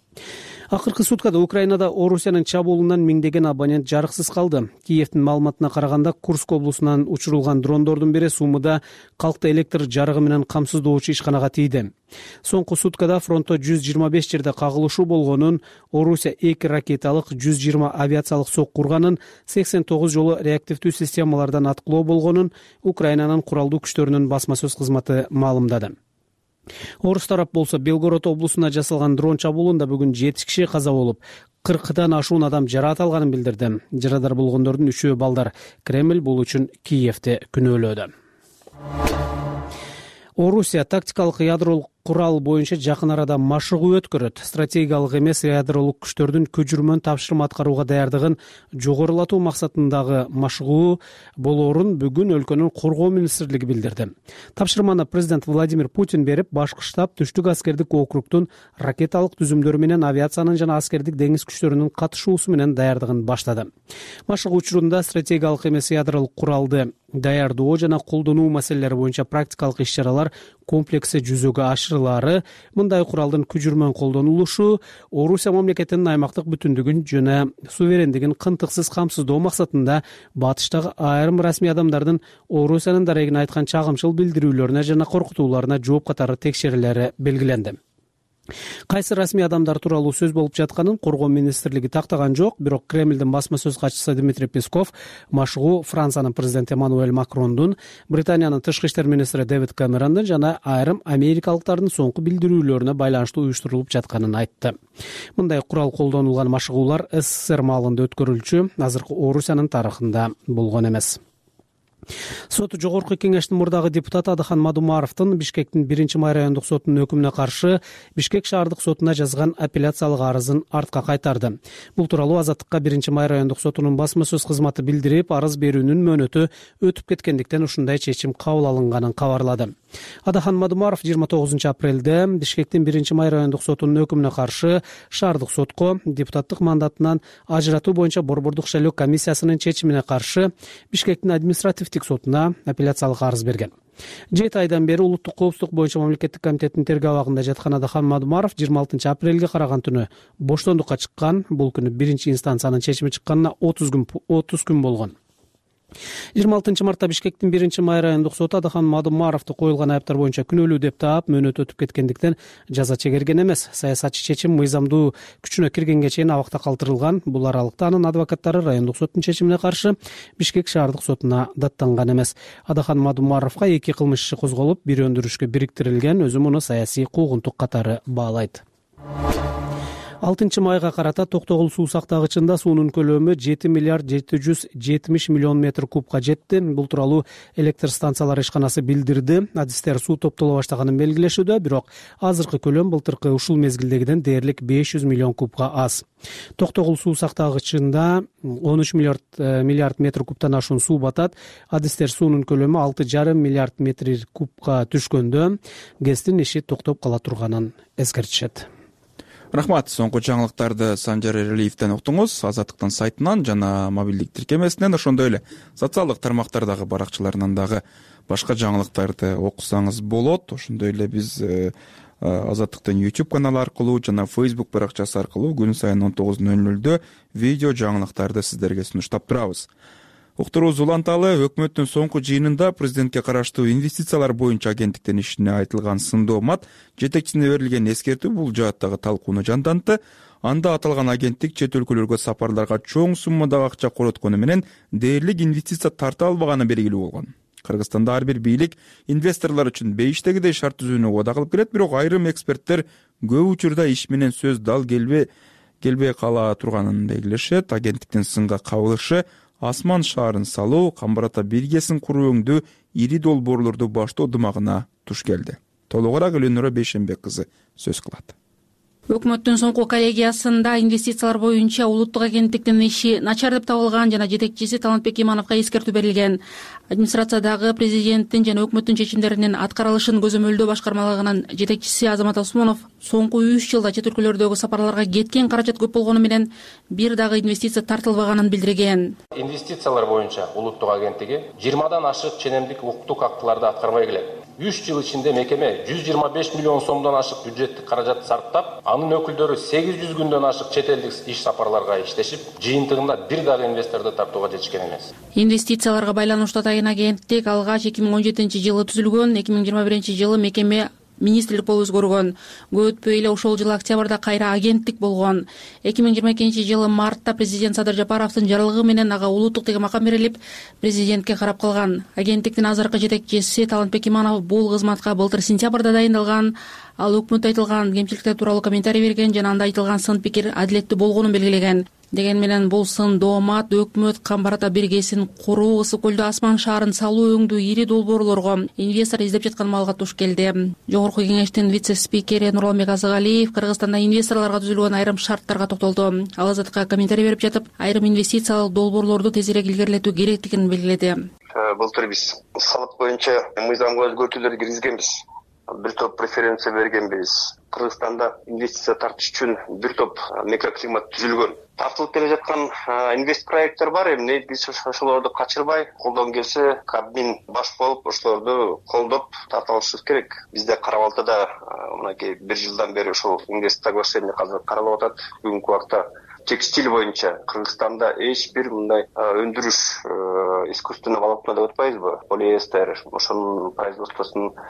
Акыркы суткада Украинада Орусиянын чабуулунан миңдеген абонент жарыксыз калды. Киевдин маалыматына караганда, Курск облусунан учурулган дрондордун бири Сумыда калкты электр жарыгы менен камсыздоочу ишканага тийди. Соңку суткада фронтто жүз жыйырма беш жерде кагылышуу болгонун, Орусия эки ракеталык, жүз жыйырма авиациялык сок курганын, сексен тогуз жолу реактивдүү системалардан аткылоо болгонун Украинанын куралдуу күчтөрүнүн басма сөз кызматы маалымдады. Орус тарап болсо Белгород облусуна жасалган дрон чабуулунда бүгүн жети киши каза болуп, кыркдан ашуун адам жараат алганын билдирди. Жарадар болгондордун үчөө балдар. Кремль бул үчүн Киевди күнөөлөдү. Орусия тактикалык ядролук курал боюнча жакын арада машыгуу өткөрөт. Стратегиялык эмес ядролук күчтөрдүн көчүрмөн тапшырма аткарууга даярдыгын жогорулатуу максатындагы машыгуу болоорун бүгүн өлкөнүн коргоо министрлиги билдирди. Тапшырманы президент Владимир Путин берип, башкы штаб түштүк аскердик округтун ракеталык түзүмдөрү менен авиациянын жана аскердик деңиз күчтөрүнүн катышуусу менен даярдыгын баштады. Машыгуу учурунда стратегиялык эмес ядролук куралды даярдоо жана колдонуу маселелери боюнча практикалык иш-чаралар комплекси жүзөгө ашырылары, мындай куралдын күчүрмөн колдонулушу Орусия мамлекетинин аймактык бүтүндүгүн жана суверендигин кынтыксыз камсыздоо максатында батыштагы айрым расмий адамдардын Орусиянын дарегине айткан чагымчыл билдирүүлөрүнө жана коркутууларына жооп катары текшерүүлөрү белгиленди. Кайсы расмий адамдар тууралуу сөз болуп жатканын коргоо министрлиги тактаган жок, бирок Кремлдин басма сөз катчысы Дмитрий Песков машыгуу Франциянын президенти Эммануэль Макрондун, Британиянын тышкы иштер министри Дэвид Камерондун жана айрым америкалыктардын соңку билдирүүлөрүнө байланыштуу уюштурулуп жатканын айтты. Мындай курал колдонулган машыгуулар СССР маалында өткөрүлчү, азыркы Орусиянын тарыхында болгон эмес. Сот жогорку кеңештин мурдагы депутаты Адахан Мадумаровдун Бишкектин биринчи май райондук сотунун өкүмүнө каршы Бишкек шаардык сотуна жазган апелляциялык арызын артка кайтарды. Бул тууралуу Азаттыкка биринчи май райондук сотунун басма сөз кызматы билдирип, арыз берүүнүн мөөнөтү өтүп кеткендиктен ушундай чечим кабыл алынганын кабарлады. Адахан Мадумаров жыйырма тогузунчу апрелде Бишкектин биринчи май райондук сотунун өкүмүнө каршы шаардык сотко депутаттык мандатынан ажыратуу боюнча борбордук шайлоо комиссиясынын чечимине каршы Бишкектин административдик сотуна апелляциялык арыз берген. Жети айдан бери улуттук коопсуздук боюнча мамлекеттик комитеттин тергөө абагында жаткан Адахан Мадумаров жыйырма алтынчы апрелге караган түнү боштондукка чыккан. Бул күнү биринчи инстанциянын чечими чыкканына отуз күн болгон. жыйырма алтынчы мартта Бишкектин биринчи май райондук соту Адахан Мадумаровду коюлган айыптар боюнча күнөөлүү деп таап, мөөнөт өтүп кеткендиктен жаза чегерген эмес. Саясатчы чечим мыйзамдуу күчүнө киргенге чейин абакта калтырылган. Бул аралыкта анын адвокаттары райондук соттун чечимине каршы Бишкек шаардык сотуна даттанган эмес. Адахан Мадумаровго эки кылмыш иши козголуп, бир өндүрүшкө бириктирилген. Өзү муну саясий куугунтук катары баалайт. алтынчы майга карата Токтогул суу сактагычында суунун көлөмү жети миллиард жети жүз жетимиш миллион метр кубка жетти. Бул тууралуу электр станциялары ишканасы билдирди. Адистер суу топтоло баштаганын белгилешүүдө, бирок азыркы көлөм былтыркы ушул мезгилдегиден дээрлик беш жүз миллион кубка аз. Токтогул суу сактагычында он үч миллиард метр кубтан ашуун суу батат. Адистер суунун көлөмү алты жарым миллиард метр кубка түшкөндө ГЭСтин иши токтоп кала турганын эскертишет. Рахмат. Соңку жаңылыктарды Санжар Эралиевден уктуңуз. Азаттыктын сайтынан жана мобилдик тиркемесинен, ошондой эле социалдык тармактардагы баракчаларынан дагы башка жаңылыктарды окусаңыз болот. Ошондой эле биз Азаттыктын YouTube каналы аркылуу жана Facebook баракчасы аркылуу күн сайын он тогуз ноль нолдо видео жаңылыктарды сиздерге сунуштап турабыз. Уктурууз уланталы. Өкмөттүн соңку жыйынында президентке караштуу инвестициялар боюнча агенттиктин ишине айтылган сындуу мат жетекчисине берилген эскертүү бул жааттагы талкууну жандантты. Анда аталган агенттик чет өлкөлөргө сапарларга чоң суммадагы акча короткону менен дээрлик инвестиция тарта албаганы белгилүү болгон. Кыргызстанда ар бир бийлик инвесторлор үчүн бейиштегидей шарт түзүүнү убада кылып келет, бирок айрым эксперттер көп учурда иш менен сөз дал келбей келбей кала турганын белгилешет. Агенттиктин сынга кабылышы Асман шаарын салуу, Камбарата биргесин куруу өңдүү ири долбоорлорду баштоо дымагына туш келди. Толугураак Өлөнөрө Бейшенбек кызы сөз кылат. Өкмөттүн соңку коллегиясында инвестициялар боюнча улуттук агенттиктин иши начар деп табылган жана жетекчиси Талантбек Имановго эскертүү берилген. Администрациядагы президенттин жана өкмөттүн чечимдеринин аткарылышын көзөмөлдөө башкармалыгынын жетекчиси Азамат Осмонов соңку үч жылда чет өлкөлөрдөгү сапарларга кеткен каражат көп болгону менен бир дагы инвестиция тартылбаганын билдирген. Инвестициялар боюнча улуттук агенттиги жыйырмадан ашык ченемдик укуктук актыларды аткарбай келет. үч жыл ичинде мекеме жүз жыйырма беш миллион сомдон ашык бюджеттик каражат сарптап, анын өкүлдөрү сегиз жүз күндөн ашык чет элдик иш сапарларга иштешип, жыйынтыгында бир дагы инвесторду тартууга жетишкен эмес. Инвестицияларга байланыштуу атайын агенттик алгач эки миң он жетинчи жылы түзүлгөн, эки миң жыйырма биринчи жылы мекеме министрлик болуп өзгөргөн. Көп өтпөй эле ошол жылы октябрда кайра агенттик болгон. эки миң жыйырма экинчи жылы мартта президент Садыр Жапаровдун жарлыгы менен ага улуттук деген макам берилип, президентке карап калган. Агенттиктин азыркы жетекчиси Талантбек Иманов бул кызматка былтыр сентябрда дайындалган. Ал өкмөттө айтылган кемчиликтер тууралуу комментарий берген жана анда айтылган сын пикир адилеттүү болгонун белгилеген. Деген менен бул сын доомат өкмөт Камбарата биргесин куруу, Ысык көлдө Асман шаарын салуу өңдүү ири долбоорлорго инвестор издеп жаткан маалга туш келди. Жогорку кеңештин вице-спикери Нуралбек Азыгалиев Кыргызстанда инвесторлорго түзүлгөн айрым шарттарга токтолду. Ал Азаттыкка комментарий берип жатып, айрым инвестициялык долбоорлорду тезирээк илгерилетүү керектигин белгиледи. Былтыр биз салык боюнча мыйзамга өзгөртүүлөр киргизгенбиз. Бир топ преференция бергенбиз. Кыргызстанда инвестиция тартыш үчүн бир топ микроклимат түзүлгөн. Тартылып келе жаткан инвест проекттер бар. Эмне биз ошолорду качырбай, колдон келсе Кабмин баш болуп, ошолорду колдоп тарта алышыбыз керек. Бизде Кара-Балтада мынакей бир жылдан бери ошол инвест соглашение азыр каралып атат. Бүгүнкү убакта текстиль боюнча Кыргызстанда эч бир мындай өндүрүш искусственный волокна деп атпайбызбы? Полиэстер, ошонун производствосун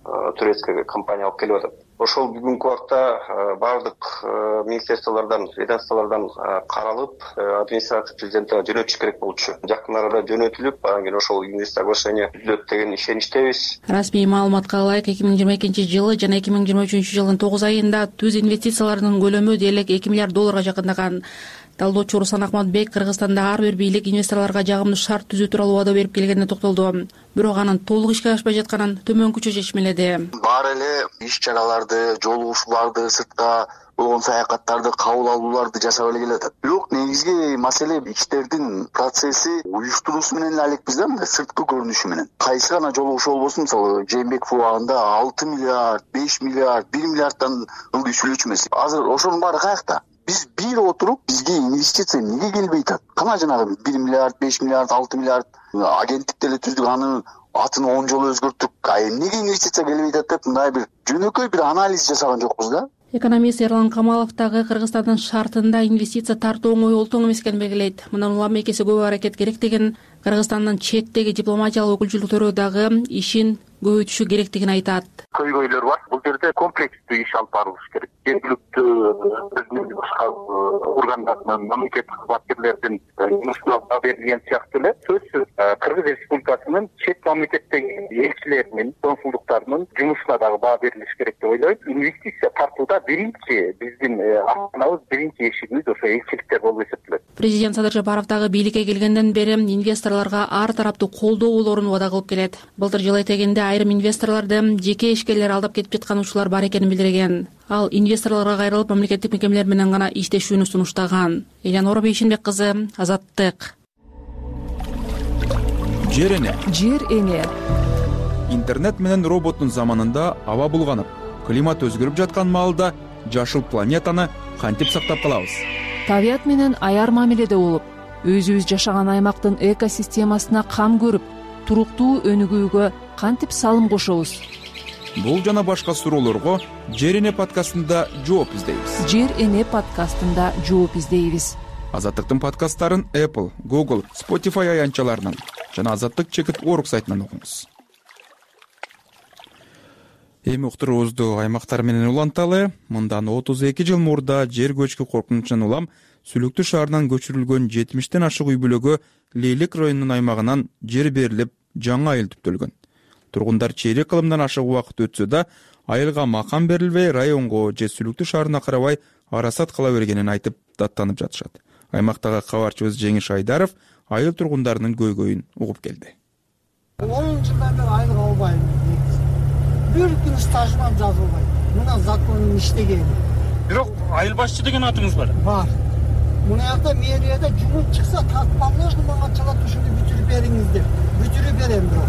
турецкий компания алып келип атат. Ошол бүгүнкү убакта баардык министерстволордон, ведомстволордон каралып, администрация президентке жөнөтүш керек болчу. Жакын арада жөнөтүлүп, анан кийин ошол инвестиция соглашение түзүлөт деген ишеничтебиз. Расмий маалыматка ылайык эки миң жыйырма экинчи жылы жана эки миң жыйырма үчүнчү жылдын тогуз айында түз инвестициялардын көлөмү дээрлик эки миллиард долларга жакындаган. Талдоочу Руслан Акматбек Кыргызстанда ар бир бийлик инвесторлорго жагымдуу шарт түзүү тууралуу убада берип келгенине токтолду. Бирок анын толук ишке ашпай жатканын төмөнкүчө чечмеледи. Баары эле иш-чараларды, жолугушууларды, сыртка болгон саякаттарды, кабыл алууларды жасап эле келатат. Бирок негизги маселе иштердин процесси уюштуруусу менен эле алек бизде, мындай сырткы көрүнүшү менен. Кайсы гана жолугушуу болбосун, мисалы Жээнбеков убагында алты миллиард, беш миллиард, бир миллиарддан ылдый сүйлөчү эмес. Азыр ошонун баары каякта? Биз бир отуруп, бизге инвестиция эмнеге келбей атат? Кана жанагы бир миллиард, беш миллиард, алты миллиард агенттикти эле түздүк, аны атын он жолу өзгөрттүк. А эмнеге инвестиция келбей атат деп мындай бир жөнөкөй бир анализ жасаган жокпуз да. Экономист Эрлан Камалов дагы Кыргызстандын шартында инвестиция тартуу оңой олтоң эмес экенин белгилейт. Мындан улам эки эсе көп аракет керек деген, Кыргызстандын четтеги дипломатиялык өкүлчүлүктөрү дагы ишин көбөйтүшү керектигин айтат. Көйгөйлөр бар. Бул жерде комплекстүү иш алып барылыш керек. Жергиликтүү башка органдардын, мамлекеттик кызматкерлердин жумушуна берилген сыяктуу эле сөзсүз Кыргыз Республикасынын чет мамлекеттеги элчилеринин, консулдуктарынын жумушуна дагы баа берилиш керек деп ойлойм. Инвестиция тартууда биринчи биздин астанабыз, биринчи эшигибиз ошо элчиликтер болуп эсептелет. Президент Садыр Жапаров дагы бийликке келгенден бери инвесторлорго ар тараптуу колдоо болоорун убада кылып келет. Былтыр жыл этегинде айрым инвесторлорду жеке ишкерлер алдап кетип жаткан учурлар бар экенин билдирген. Ал инвесторлорго кайрылып, мамлекеттик мекемелер менен гана иштешүүнү сунуштаган. Элянора Бейшенбек кызы, Азаттык. Жер эне. Жер эне. Интернет менен роботтун заманында аба булганып, климат өзгөрүп жаткан маалда жашыл планетаны кантип сактап калабыз? Табият менен аяр мамиледе болуп, өзүбүз жашаган аймактын экосистемасына кам көрүп, туруктуу өнүгүүгө кантип салым кошобуз? Бул жана башка суроолорго Жер эне подкастында жооп издейбиз. Жер эне подкастында жооп издейбиз. Азаттыктын подкасттарын Apple, Google, Spotify аянтчаларынан жана азаттык чекит точка орг сайтынан окуңуз. Эми уктуруубузду аймактар менен уланталы. Мындан отуз эки жыл мурда жер көчкү коркунучунан улам Сүлүктүү шаарынан көчүрүлгөн жетимиштен ашык үй бүлөгө Лейлек районунун аймагынан жер берилип, жаңы айыл түптөлгөн. Тургундар чейрек кылымдан ашык убакыт өтсө да, айылга макам берилбей, районго же Сүлүктүү шаарына карабай арасат кыла бергенин айтып даттанып жатышат. Аймактагы кабарчыбыз Жеңиш Айдаров айыл тургундарынын көйгөйүн угуп келди. он жылдан бери айлык албайм. Бир күн стажман жазылбайт. Мына законун иштегени. Бирок айыл башчы деген атыңыз бар. Бар. Мына жакта мэрияда жумуш чыкса татпалышты мага чалат ушуну бүтүрүп бериңиз деп. Бүтүрүп берем бирок.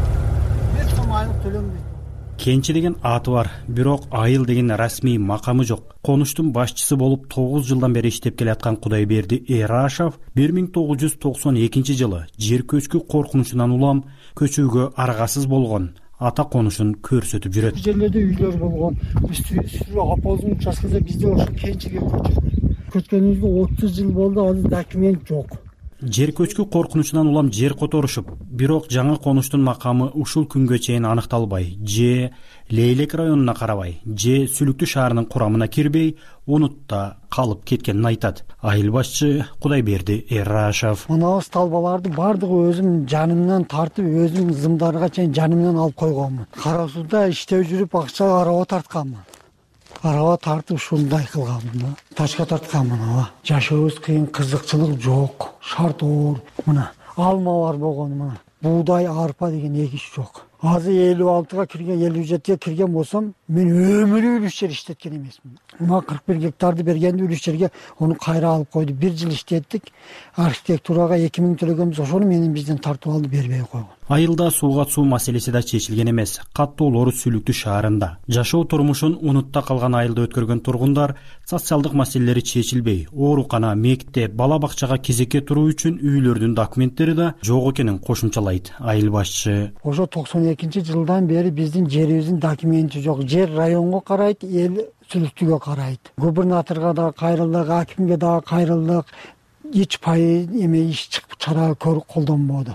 Бир сом айлык төлөнбөйт. Кенчи деген аты бар, бирок айыл деген расмий макамы жок. Конуштун башчысы болуп тогуз жылдан бери иштеп келаткан Кудайберди Эрашев бир миң тогуз жүз токсон экинчи жылы жер көчкү коркунучунан улам көчүүгө аргасыз болгон. Ата конушун көрсөтүп жүрөт. Бул жерлерде үйлөр болгон. Үстү апоздун участкасында бизде ошо кенчиге көчүрдүк. Көчкөнүбүзгө отуз жыл болду, азыр документ жок. Жер көчкү коркунучунан улам жер которушуп, бирок жаңы конуштун макамы ушул күнгө чейин аныкталбай, же Лейлек районуна карабай, же Сүлүктүү шаарынын курамына кирбей, унутта калып кеткенин айтат. Айыл башчы Кудайберди Эрашев. Мынабыз талбаларды бардыгы өзүм жанымдан тартып, өзүм зымдарга чейин жанымдан алып койгонмун. Кара сууда иштеп жүрүп акча араба тартканмын. Араба тартып ушундай кылганмын. Ташка тартканмын ооба. Жашообуз кыйын, кызыкчылык жок. Шарт оор. Мына алма бар болгон мына. Буудай, арпа деген эгиш жок. Азыр элүү алтыга кирген, элүү жетиге кирген болсом, мен өмүрү үлүш жер иштеткен эмесмин. Мага кырк бир гектарды бергенде үлүш жерге ону кайра алып койду. Бир жыл иштеттик. Архитектурага эки миң төлөгөнбүз, ошону менин бизден тартып алды, бербей койгон. Айылда сууга суу маселеси да чечилген эмес. Каттоолору Сүлүктүү шаарында. Жашоо турмушун унутта калган айылда өткөргөн тургундар социалдык маселелери чечилбей, оорукана, мектеп, бала бакчага кезекке туруу үчүн үйлөрдүн документтери да жок экенин кошумчалайт айыл башчы. Ошо токсон экинчи жылдан бери биздин жерибиздин документи жок. Жер районго карайт, эл Сүлүктүүгө карайт. Губернаторго да кайрылдык, акимге да кайрылдык. Эч пай эме иш чыгып чара колдонбоду.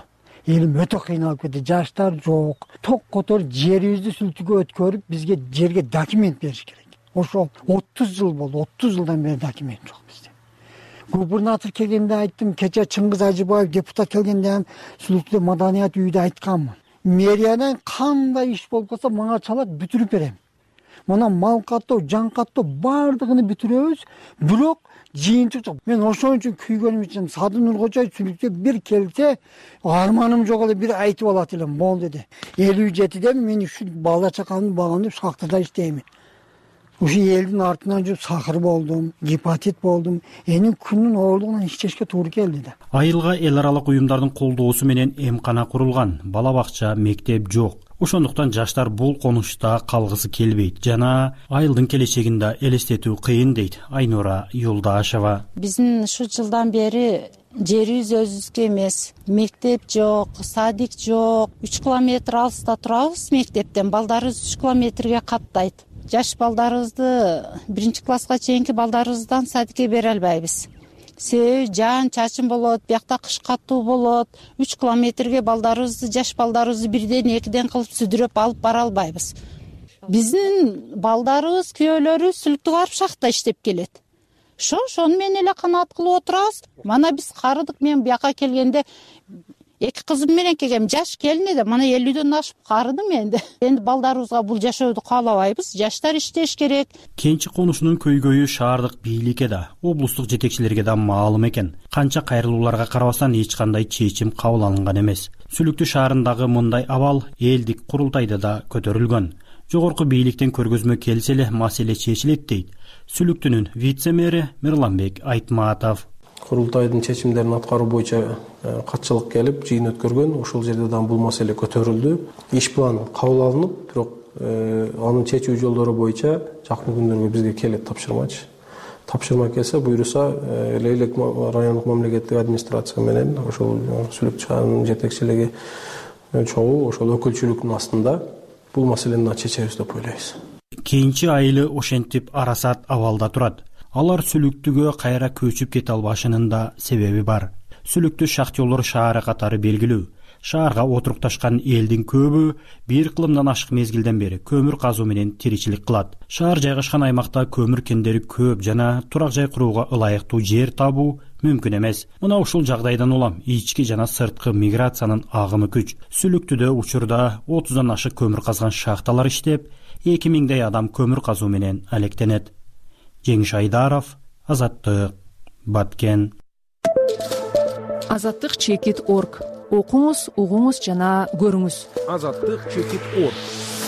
элим өтө кыйналып кетти. Жаштар жок. Ток котор жерибизди сүлтүгө өткөрүп бизге жерге документ бериш керек. Ошол отуз жыл болду. отуз жылдан бери документ жок бизде. Губернатор келгенде айттым, кече Чыңгыз Ажыбаев депутат келгенде ham сүлүктүдө маданият үйдө айтканмын. Мэриядан кандай иш болуп калса мага чалат, бүтүрүп берем. Мына мал каттоо, жан каттоо бардыгын бүтүрөбүз, бирок жыйынтык жок. Мен ошон үчүн күйгөнүм үчүн Сады Нуркожоев сүлүккө бир келсе, арманым жок эле, бир айтып алат элем, болду деди. элүү жетиде мен ушу бала чакамды багамды шахтада иштеймин. Ушу элдин артынан жүрүп сахар болдум, гепатит болдум. Эми күндүн оорулугунан иштешке туура келди да. Айылга эл аралык уюмдардын колдоосу менен эмкана курулган, бала бакча, мектеп жок. Ошондуктан жаштар бул конушта калгысы келбейт жана айылдын келечегин да элестетүү кыйын дейт Айнура Юлдашева. Биздин ушу жылдан бери жерибиз өзүбүзгө эмес, мектеп жок, садик жок. үч километр алыста турабыз мектептен, балдарыбыз үч километрге каттайт. Жаш балдарыбызды биринчи класска чейинки балдарыбыздан садикке бере албайбыз. Себеби жаан чачын болот, биякта кыш катуу болот. үч километрге балдарыбызды, жаш балдарыбызды бирден экиден кылып сүдүрөп алып бара албайбыз. Биздин балдарыбыз, күйөөлөрүбүз сүлүктү барып шахта иштеп келет. Ошо ошону менен эле канаат кылып отурабыз. Мана биз карыдык, мен бияка келгенде эки кызым менен келгем, жаш келин эди. Мана элүүдөн ашып карыдым энди. Энди балдарыбызга бул жашооду каалабайбыз. Жаштар иштеш керек. Кенчи конушунун көйгөйү шаардык бийликке да, облустук жетекчилерге да маалым экен. Канча кайрылууларга карабастан эч кандай чечим кабыл алынган эмес. Сүлүктүү шаарындагы мындай абал элдик курултайда да көтөрүлгөн. Жогорку бийликтен көргөзмө келсе эле маселе чечилет дейт Сүлүктүнүн вице-мэри Мирланбек Айтматов. Курултайдын чечимдерин аткаруу боюнча катчылык келип, жыйын өткөргөн. Ошол жерде да бул маселе көтөрүлдү. Иш план кабыл алынып, бирок анын чечүү жолдору боюнча жакын күндөргө бизге келет тапшырмачы. Тапшырма келсе, буйруса Лейлек райондук мамлекеттик администрация менен ошол Сүлүк шаарынын жетекчилиги чогуу ошол өкүлчүлүктүн астында бул маселени чечебиз деп ойлойбуз. Кийинчи айылы ошентип арасат абалда турат. Алар Сүлүктүгө кайра көчүп кете албашынын да себеби бар. Сүлүктүү шахтёрлор шаары катары белгилүү. Шаарга отурукташкан элдин көбү бир кылымдан ашык мезгилден бери көмүр казуу менен тиричилик кылат. Шаар жайгашкан аймакта көмүр кендери көп жана турак жай курууга ылайыктуу жер табуу мүмкүн эмес. Мына ушул жагдайдан улам ички жана сырткы миграциянын агымы күч. Сүлүктүдө учурда отуздан ашык көмүр казган шахталар иштеп, эки миңдей адам көмүр казуу менен алектенет. Жеңиш Айдаров, Азаттык, Баткен. Азаттык чекит орг. Окуңуз, угуңуз жана көрүңүз. Азаттык чекит орг.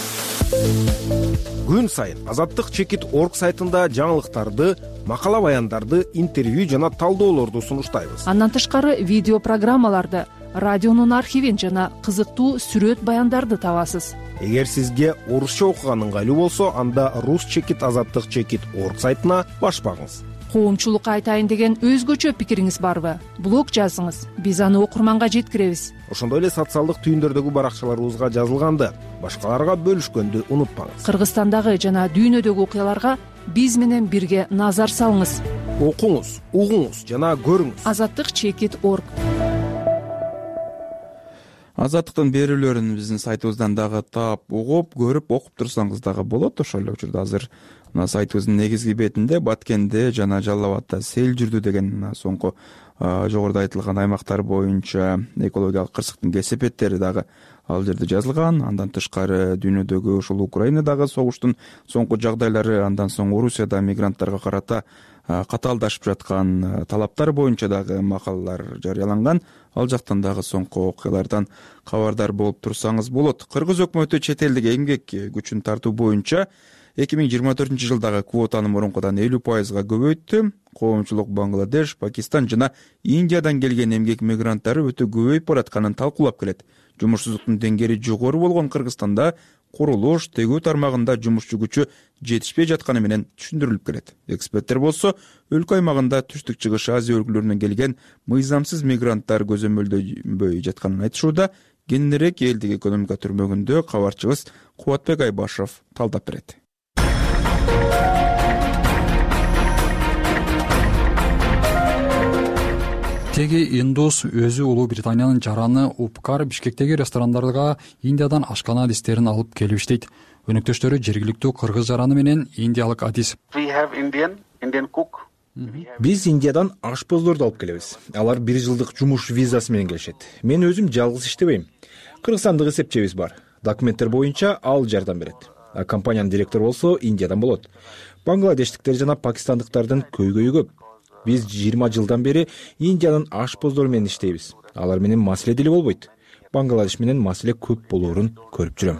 Күн сайын Азаттык чекит орг сайтында жаңылыктарды, макала баяндарды, интервью жана талдоолорду сунуштайбыз. Андан тышкары видео программаларды, радионун архивин жана кызыктуу сүрөт баяндарды табасыз. Эгер сизге орусча окуган ыңгайлуу болсо, анда рус чекит азаттык чекит орг сайтына баш багыңыз. Коомчулукка айтайын деген өзгөчө пикириңиз барбы? Блог жазыңыз, биз аны окурманга жеткиребиз. Ошондой эле социалдык түйүндөрдөгү баракчаларыбызга жазылганды, башкаларга бөлүшкөндү унутпаңыз. Кыргызстандагы жана дүйнөдөгү окуяларга биз менен бирге назар салыңыз. Окуңуз, угуңуз жана көрүңүз. Азаттык чекит орг. Азаттыктын берүүлөрүн биздин сайтыбыздан дагы таап, угуп, көрүп, окуп турсаңыз дагы болот. Ошол эле учурда азыр мына сайтыбыздын негизги бетинде Баткенде жана Жалал абадда сел жүрдү деген соңку жогоруда айтылган аймактар боюнча экологиялык кырсыктын кесепеттери дагы ал жерде жазылган. Андан тышкары дүйнөдөгү ушул Украинадагы согуштун соңку жагдайлары, андан соң Орусияда мигранттарга карата катаалдашып жаткан талаптар боюнча дагы макалалар жарыяланган. Ал жактан дагы соңку окуялардан кабардар болуп турсаңыз болот. Кыргыз өкмөтү чет элдик эмгек күчүн тартуу боюнча эки миң жыйырма төртүнчү жылдагы квотаны мурункудан элүү пайызга көбөйттү. Коомчулук Бангладеш, Пакистан жана Индиядан келген эмгек мигранттары өтө көбөйүп баратканын талкуулап келет. Жумушсуздуктун деңгээли жогору болгон Кыргызстанда курулуш, тегүү тармагында жумушчу күчү жетишпей жатканы менен түшүндүрүлүп келет. Эксперттер болсо, өлкө аймагында түштүк чыгыш Азия өлкөлөрүнөн келген мыйзамсыз мигранттар көзөмөлдөбөй жатканын айтышууда. Кененирээк элдик экономика түрмөгүндө кабарчыбыз Кубатбек Айбашев талдап берет. теги индус өзү Улуу Британиянын жараны Упкар Бишкектеги ресторандарга Индиядан ашкана адистерин алып келип иштейт. Өнөктөштөрү жергиликтүү кыргыз жараны менен индиялык адис. Биз Индиядан ашпоздорду алып келебиз. Алар бир жылдык жумуш визасы менен келишет. Мен өзүм жалгыз иштебейм. Кыргызстандык эсепчебиз бар. Документтер боюнча ал жардам берет. А компаниянын директору болсо Индиядан болот. Бангладештиктер жана пакистандыктардын көйгөйү көп. Биз жыйырма жылдан бери Индиянын ашпоздору менен иштейбиз. Алар менен маселе деле болбойт. Бангладеш менен маселе көп болоорун көрүп жүрөм.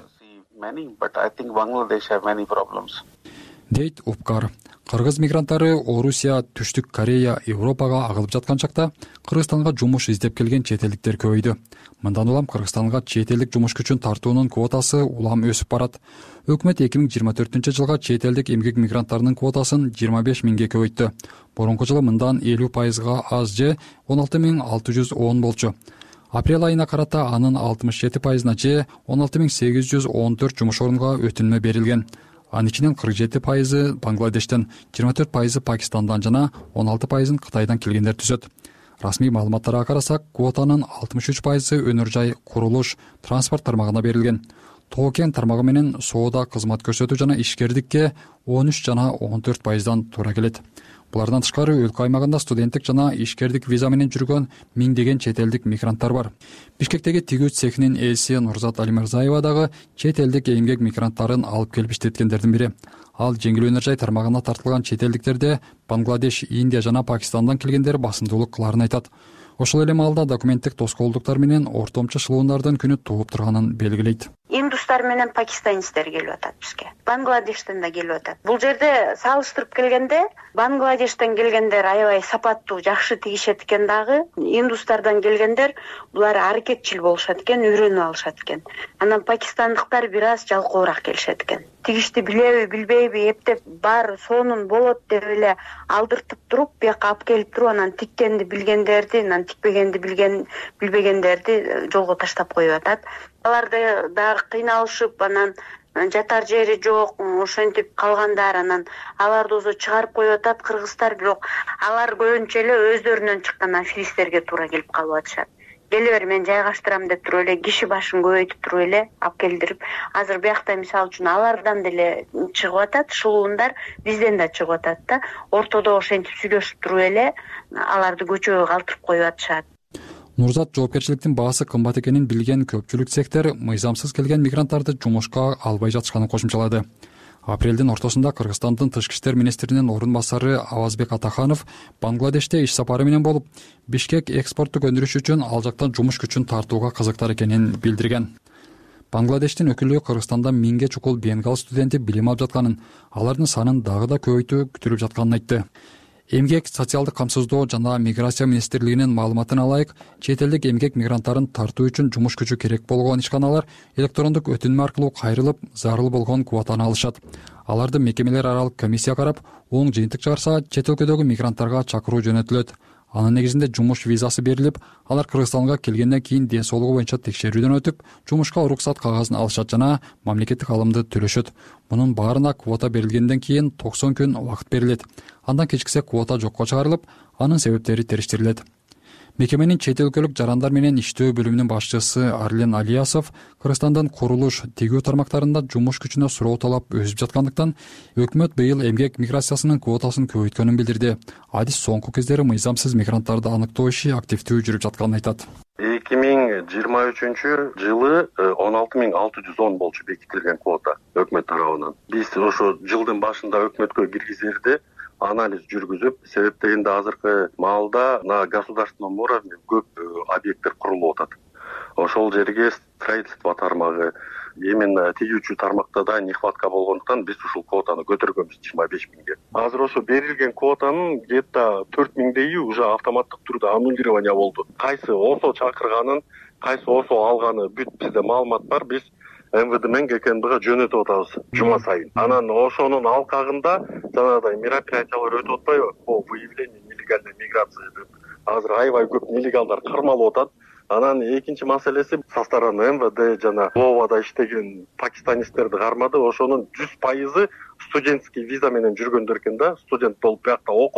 Дейт Упкар. Кыргыз мигранттары Орусия, Түштүк Корея, Европага агылып жаткан чакта Кыргызстанга жумуш издеп келген чет элдиктер көбөйдү. Мындан улам Кыргызстанга чет элдик жумуш күчүн тартуунун квотасы улам өсүп барат. Өкмөт эки миң жыйырма төртүнчү жылга чет элдик эмгек мигранттарынын квотасын жыйырма беш миңге көбөйттү. Борунку жылы мындан элүү пайызга аз же он алты миң алты жүз он болчу. Апрель айына карата анын алтымыш жети пайызына же он алты миң сегиз жүз он төрт жумуш орунга өтүнмө берилген. Анын ичинен кырк жети пайызы Бангладештен, жыйырма төрт пайызы Пакистандан жана он алты пайызын Кытайдан келгендер түзөт. Расмий маалыматтарга карасак, квотанын алтымыш үч пайызы өнөр жай, курулуш, транспорт тармагына берилген. Тоо кен тармагы менен соода, кызмат көрсөтүү жана ишкердикке он үч жана он төрт пайыздан туура келет. Булардан тышкары өлкө аймагында студенттик жана ишкердик виза менен жүргөн миңдеген чет элдик мигранттар бар. Бишкектеги тигүү цехинин ээси Нурзат Алимырзаева дагы чет элдик эмгек мигранттарын алып келип иштеткендердин бири. Ал жеңил өнөр жай тармагына тартылган чет элдиктерде Бангладеш, Индия жана Пакистандан келгендер басымдуулук кыларын айтат. Ошол эле маалда документтик тоскоолдуктар менен ортомчу шылуундардын күнү тууп турганын белгилейт. Индустар менен пакистанецтер келип атат бизге. Бангладештен да келип атат. Бул жерде салыштырып келгенде Бангладештен келгендер аябай сапаттуу, жакшы тигишет экен дагы. Индустардан келгендер булар аракетчил болушат экен, үйрөнүп алышат экен. Анан пакистандыктар бир аз жалкоорак келишет экен. Тигишти билеби, билбейби, эптеп бар сонун болот деп эле алдыртып туруп, бияка алып келип туруп, анан тиккенди билгендерди, анан тикпегенди билген билбегендерди жолго таштап коюп атат. Аларды дагы кыйналышып, анан жатар жери жок, ошентип калгандар, анан аларды өзү чыгарып коюп атат кыргыздар, бирок алар көбүнчө эле өздөрүнөн чыккан аферисттерге туура келип калып атышат. Келе бер, мен жайгаштырам деп туруп эле киши башын көбөйтүп туруп эле алып келдирип, азыр биякта мисалы үчүн алардан деле чыгып атат, шылуундар бизден да чыгып атат да. Ортодо ошентип сүйлөшүп туруп эле аларды көчөгө калтырып коюп атышат. Нурзат жоопкерчиликтин баасы кымбат экенин билген көпчүлүк цехтер мыйзамсыз келген мигранттарды жумушка албай жатышканын кошумчалады. Апрелдин ортосунда Кыргызстандын тышкы иштер министринин орун басары Авазбек Атаханов Бангладеште иш сапары менен болуп, Бишкек экспорттук өндүрүш үчүн ал жактан жумуш күчүн тартууга кызыктар экенин билдирген. Бангладештин өкүлү Кыргызстанда миңге чукул бенгал студенти билим алып жатканын, алардын санын дагы да көбөйтүү күтүлүп жатканын айтты. Эмгек, социалдык камсыздоо жана миграция министрлигинин маалыматына ылайык, чет элдик эмгек мигранттарын тартуу үчүн жумуш күчү керек болгон ишканалар электрондук өтүнмө аркылуу кайрылып, зарыл болгон квотаны алышат. Аларды мекемелер аралык комиссия карап, оң жыйынтык чыгарса, чет өлкөдөгү мигранттарга чакыруу жөнөтүлөт. Анын негизинде жумуш визасы берилип, алар Кыргызстанга келгенден кийин ден соолугу боюнча текшерүүдөн өтүп, жумушка уруксат кагазын алышат жана мамлекеттик алымды төлөшөт. Мунун баарына квота берилгенден кийин токсон күн убакыт берилет. Андан кечиксе квота жокко чыгарылып, анын себептери териштирилет. Мекеменин чет өлкөлүк жарандар менен иштөө бөлүмүнүн башчысы Арлен Алиясов Кыргызстандын курулуш, тигүү тармактарында жумуш күчүнө суроо талап өсүп жаткандыктан, өкмөт быйыл эмгек миграциясынын квотасын көбөйткөнүн билдирди. Адис соңку кездери мыйзамсыз мигранттарды аныктоо иши активдүү жүрүп жатканын айтат. эки миң жыйырма үчүнчү жылы он алты миң алты жүз он болчу бекитилген квота өкмөт тарабынан. Биз ошо жылдын башында өкмөткө киргизерде анализ жүргүзүп, себеп дегенде азыркы маалда на государственном уровне көп объекттер курулуп атат. Ошол жерге строительство тармагы, именно тигүүчү тармакта да нехватка болгондуктан биз ушул квотаны көтөргөнбүз жыйырма беш миңге. Азыр ошо берилген квотанын где-то төрт миңдейи уже автоматтык түрдө аннулирование болду. Кайсы осо чакырганын, кайсы осо алганы бүт бизде маалымат бар. Биз эм вэ дэ менен ГКНБга жөнөтүп атабыз жума сайын. Анан ошонун алкагында жанагыдай мероприятиялар өтүп атпайбы? По выявлению нелегальной миграции деп. Азыр аябай көп нелегалдар кармалып атат. Анан экинчи маселеси со стороны эм вэ дэ жана Вовада иштеген пакистанецтерди кармады. Ошонун жүз пайызы студентский виза менен жүргөндөр экен да, студент болуп биякта окуп,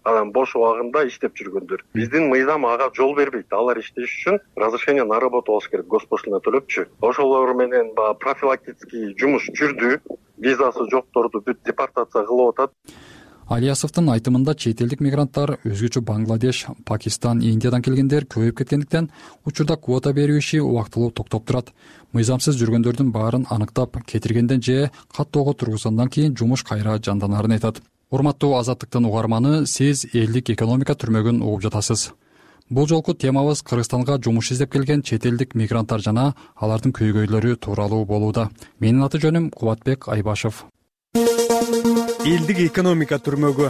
анан бош убагында иштеп жүргөндөр. Биздин мыйзам ага жол бербейт. Алар иштеш үчүн разрешение на работу алыш керек, госпошлина төлөпчү. Ошолор менен баягы профилактический жумуш жүрдү. Визасы жокторду бүт депортация кылып атат. Алиясовдун айтымында чет элдик мигранттар, өзгөчө Бангладеш, Пакистан, Индиядан келгендер көбөйүп кеткендиктен учурда квота берүү иши убактылуу токтоп турат. Мыйзамсыз жүргөндөрдүн баарын аныктап, кетиргенден же каттоого тургузгандан кийин жумуш кайра жанданарын айтат. Урматтуу Азаттыктын угарманы, сиз элдик экономика түрмөгүн угуп жатасыз. Бул жолку темабыз Кыргызстанга жумуш издеп келген чет элдик мигранттар жана алардын көйгөйлөрү тууралуу болууда. Менин аты жөнүм Кубатбек Айбашев. Элдик экономика түрмөгү.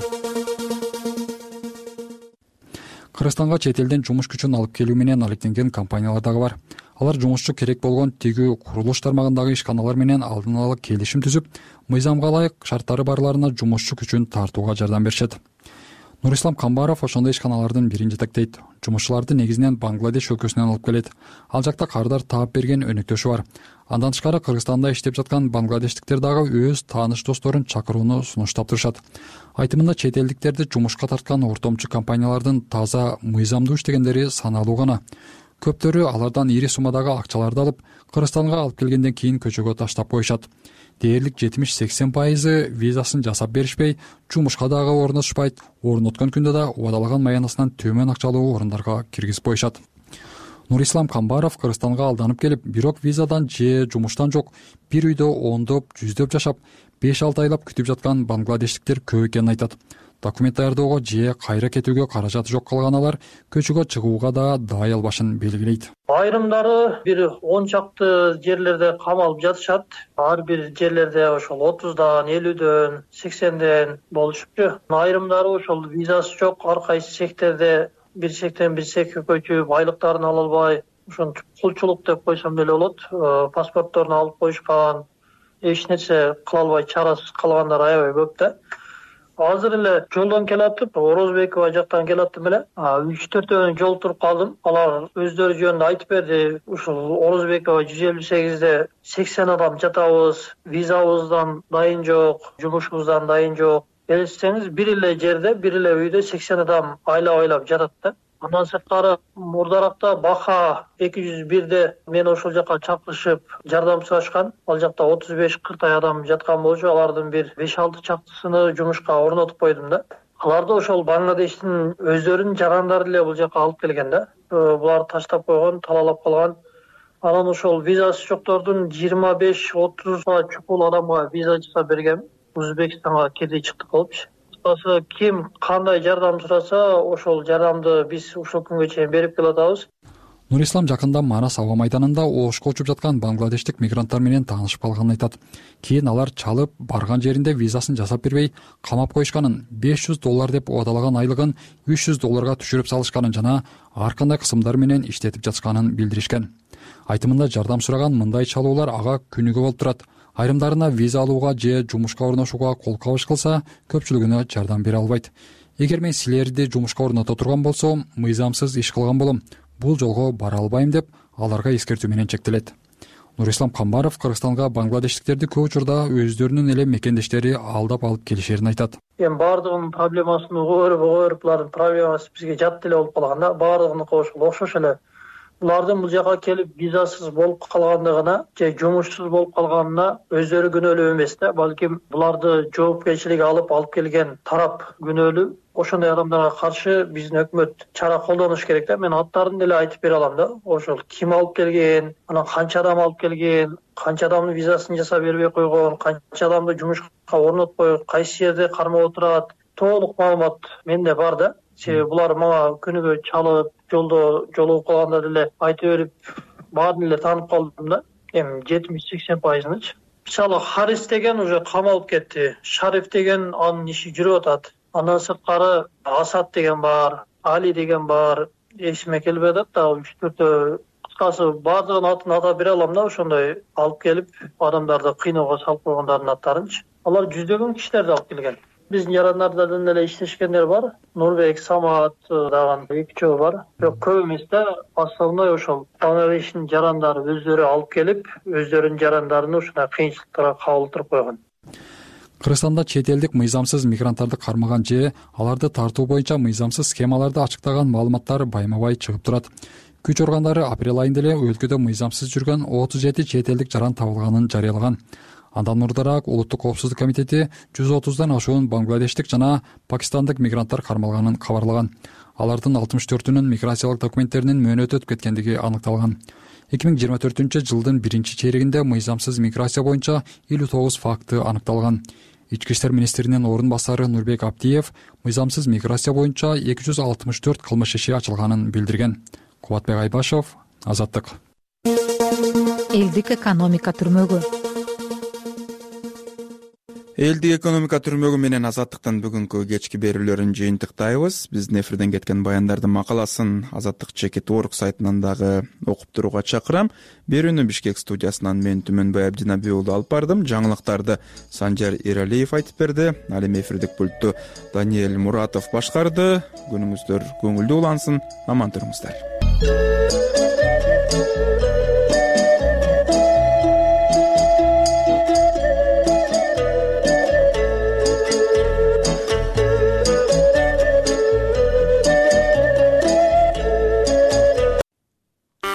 Кыргызстанга чет элден жумуш күчүн алып келүү менен алектенген компаниялар дагы бар. Алар жумушчу керек болгон тигүү курулуш тармагындагы ишканалар менен алдын ала келишим түзүп, мыйзамга ылайык шарттары барларына жумушчу күчүн тартууга жардам беришет. Нурислам Камбаров ошондой ишканалардын бирин жетектейт. Жумушчуларды негизинен Бангладеш өлкөсүнөн алып келет. Ал жакта кардар таап берген өнөктөшү бар. Андан тышкары Кыргызстанда иштеп жаткан бангладештиктер дагы өз тааныш досторун чакырууну сунуштап турушат. Айтымында чет элдиктерди жумушка тарткан ортомчу компаниялардын таза мыйзамдуу иштегендери саналуу гана. Көптөрү алардан ири суммадагы акчаларды алып, Кыргызстанга алып келгенден кийин көчөгө таштап коюшат. Дээрлик жетимиш-сексен пайызы визасын жасап беришпей, жумушка дагы орнотушпайт. Орноткон күндө да убадалаган маянасынан төмөн акчалуу орундарга киргизип коюшат. Нурислам Камбаров Кыргызстанга алданып келип, бирок визадан же жумуштан жок, бир үйдө ондоп, жүздөп жашап, беш-алты айлап күтүп жаткан бангладештиктер көп экенин айтат. Документ даярдоого же кайра кетүүгө каражаты жок калган алар көчөгө чыгууга да даай албашын белгилейт. Айрымдары бир он чакты жерлерде камалып жатышат. Ар бир жерлерде ошол отуздан, элүүдөн, сексенден болушупчу. Айрымдары ошол визасы жок, ар кайсы секторде бир сектен бир секке көчүп, айлыктарын ала албай, ошентип кулчулук деп койсом деле болот. Паспортторун алып коюшкан, эч нерсе кыла албай чарасыз калгандар аябай көп да. Азыр эле жолдон келатып, Орозбекова жактан келатым эле. үч төртөөнү жолтуруп калдым. Алар өздөрү жөнүндө айтып берди. Ушул Орозбекова жүз элүү сегизде сексен адам жатабыз, визабыздан дайын жок, жумушубуздан дайын жок. Элестеңиз, бир эле жерде, бир эле үйдө сексен адам айлап-айлап жатат да. Андан сырткары мурдаракта Баха эки жүз бирде мен ошол жака чакырышып жардам сурашкан. Ал жакта отуз беш кырктай адам жаткан болчу. Алардын бир беш-алты чактысыны жумушка орнотуп койдум да. Аларды ошол Бангладештин өздөрүнүн жарандары эле бул жака алып келген да. Булар таштап койгон, талалап калган. Анан ошол визасы жоктордун жыйырма беш отузга чукул адамга виза жасап берген. Өзбекстанга кирди чыкты кылыпчы. Ким кандай жардам сураса, ошол жардамды биз ушул күнгө чейин берип келатабыз. Нурислам жакында Манас аба майданында ошко учуп жаткан бангладештик мигранттар менен таанышып калганын айтат. Кийин алар чалып, барган жеринде визасын жасап бербей, камап коюшканын, беш жүз доллар деп убадалаган айлыгын үч жүз долларга түшүрүп салышканын жана ар кандай кысымдар менен иштетип жатышканын билдиришкен. Айтымында жардам сураган мындай чалуулар ага күнүгө болуп турат. Айрымдарына виза алууга же жумушка орношууга кол кабыш кылса, көпчүлүгүнө жардам бере албайт. Эгер мен силерди жумушка орното турган болсом, мыйзамсыз иш кылган болом. Бул жолго бара албайм деп аларга эскертүү менен чектелет. Нурислам Камбаров Кыргызстанга бангладештиктерди көп учурда өздөрүнүн эле мекендештери алдап алып келишерин айтат. Эми баардыгынын проблемасын угуп көрүп, угуп көрүп, булардын проблемасы бизге жат деле болуп калган да. Баардыгыныкы ошол окшош эле. Булардын бул жака келип визасыз болуп калгандыгына же жумушсуз болуп калганына өздөрү күнөөлүү эмес да. Балким буларды жоопкерчиликке алып алып келген тарап күнөөлүү. Ошондой адамдарга каршы биздин өкмөт чара колдонуш керек да. Мен аттарын деле айтып бере алам да. Ошол ким алып келген, анан канча адам алып келген, канча адамдын визасын жасап бербей койгон, канча адамды жумушка орнотпой, кайсы жерде кармап отурат, толук маалымат менде бар да. Себеби булар мага күнүгө чалып, жолдо жолугуп калганда деле айтып берип, баарын эле таанып калдым да. Эми жетимиш-сексен пайызынычы. Мисалы Харис деген уже камалып кетти. Шариф деген анын иши жүрүп атат. Андан сырткары Асат деген бар, Али деген бар. Эсиме келбей атат да, үч төртөө. Кыскасы баардыгынын атын атап бере алам да, ошондой алып келип адамдарды кыйноого салып койгондордун аттарынчы. Алар жүздөгөн кишилерди алып келген. Биздин жарандардан эле иштешкендер бар. Нурбек, Самат дагы эки-үчөө бар. Бирок көп эмес да. Основной ошол Бангладештин жарандары өздөрү алып келип, өздөрүнүн жарандарын ушундай кыйынчылыктарга кабыл туруп койгон. кыргызстанда чет элдик мыйзамсыз мигранттарды кармаган же аларды тартуу боюнча мыйзамсыз схемаларды ачыктаган маалыматтар байма-бай чыгып турат. Күч органдары апрель айында эле өлкөдө мыйзамсыз жүргөн отуз жети чет элдик жаран табылганын жарыялаган. Андан мурдараак Улуттук коопсуздук комитети жүз отуздан ашуун бангладештик жана пакистандык мигранттар кармалганын кабарлаган. Алардын алтымыш төртүнүн миграциялык документтеринин мөөнөтү өтүп кеткендиги аныкталган. эки миң жыйырма төртүнчү жылдын биринчи чейрегинде мыйзамсыз миграция боюнча элүү тогуз факты аныкталган. Ички иштер министринин орун басары Нурбек Абдиев мыйзамсыз миграция боюнча эки жүз алтымыш төрт кылмыш иши ачылганын билдирген. Кубатбек Айбашев, Азаттык. Элдик экономика түрмөгү. Элдик экономика түрмөгү менен Азаттыктын бүгүнкү кечки берүүлөрүн жыйынтыктайбыз. Биздин эфирден кеткен баяндардын макаласын Азаттык чекит орг сайтынан дагы окуп турууга чакырам. Берүүнү Бишкек студиясынан мен Түмөнбай Абдинабий уулу алып бардым. Жаңылыктарды Санжар Эралиев айтып берди. Ал эми эфирдик пультту Даниэль Муратов башкарды. Күнүңүздөр көңүлдүү улансын. Аман туруңуздар.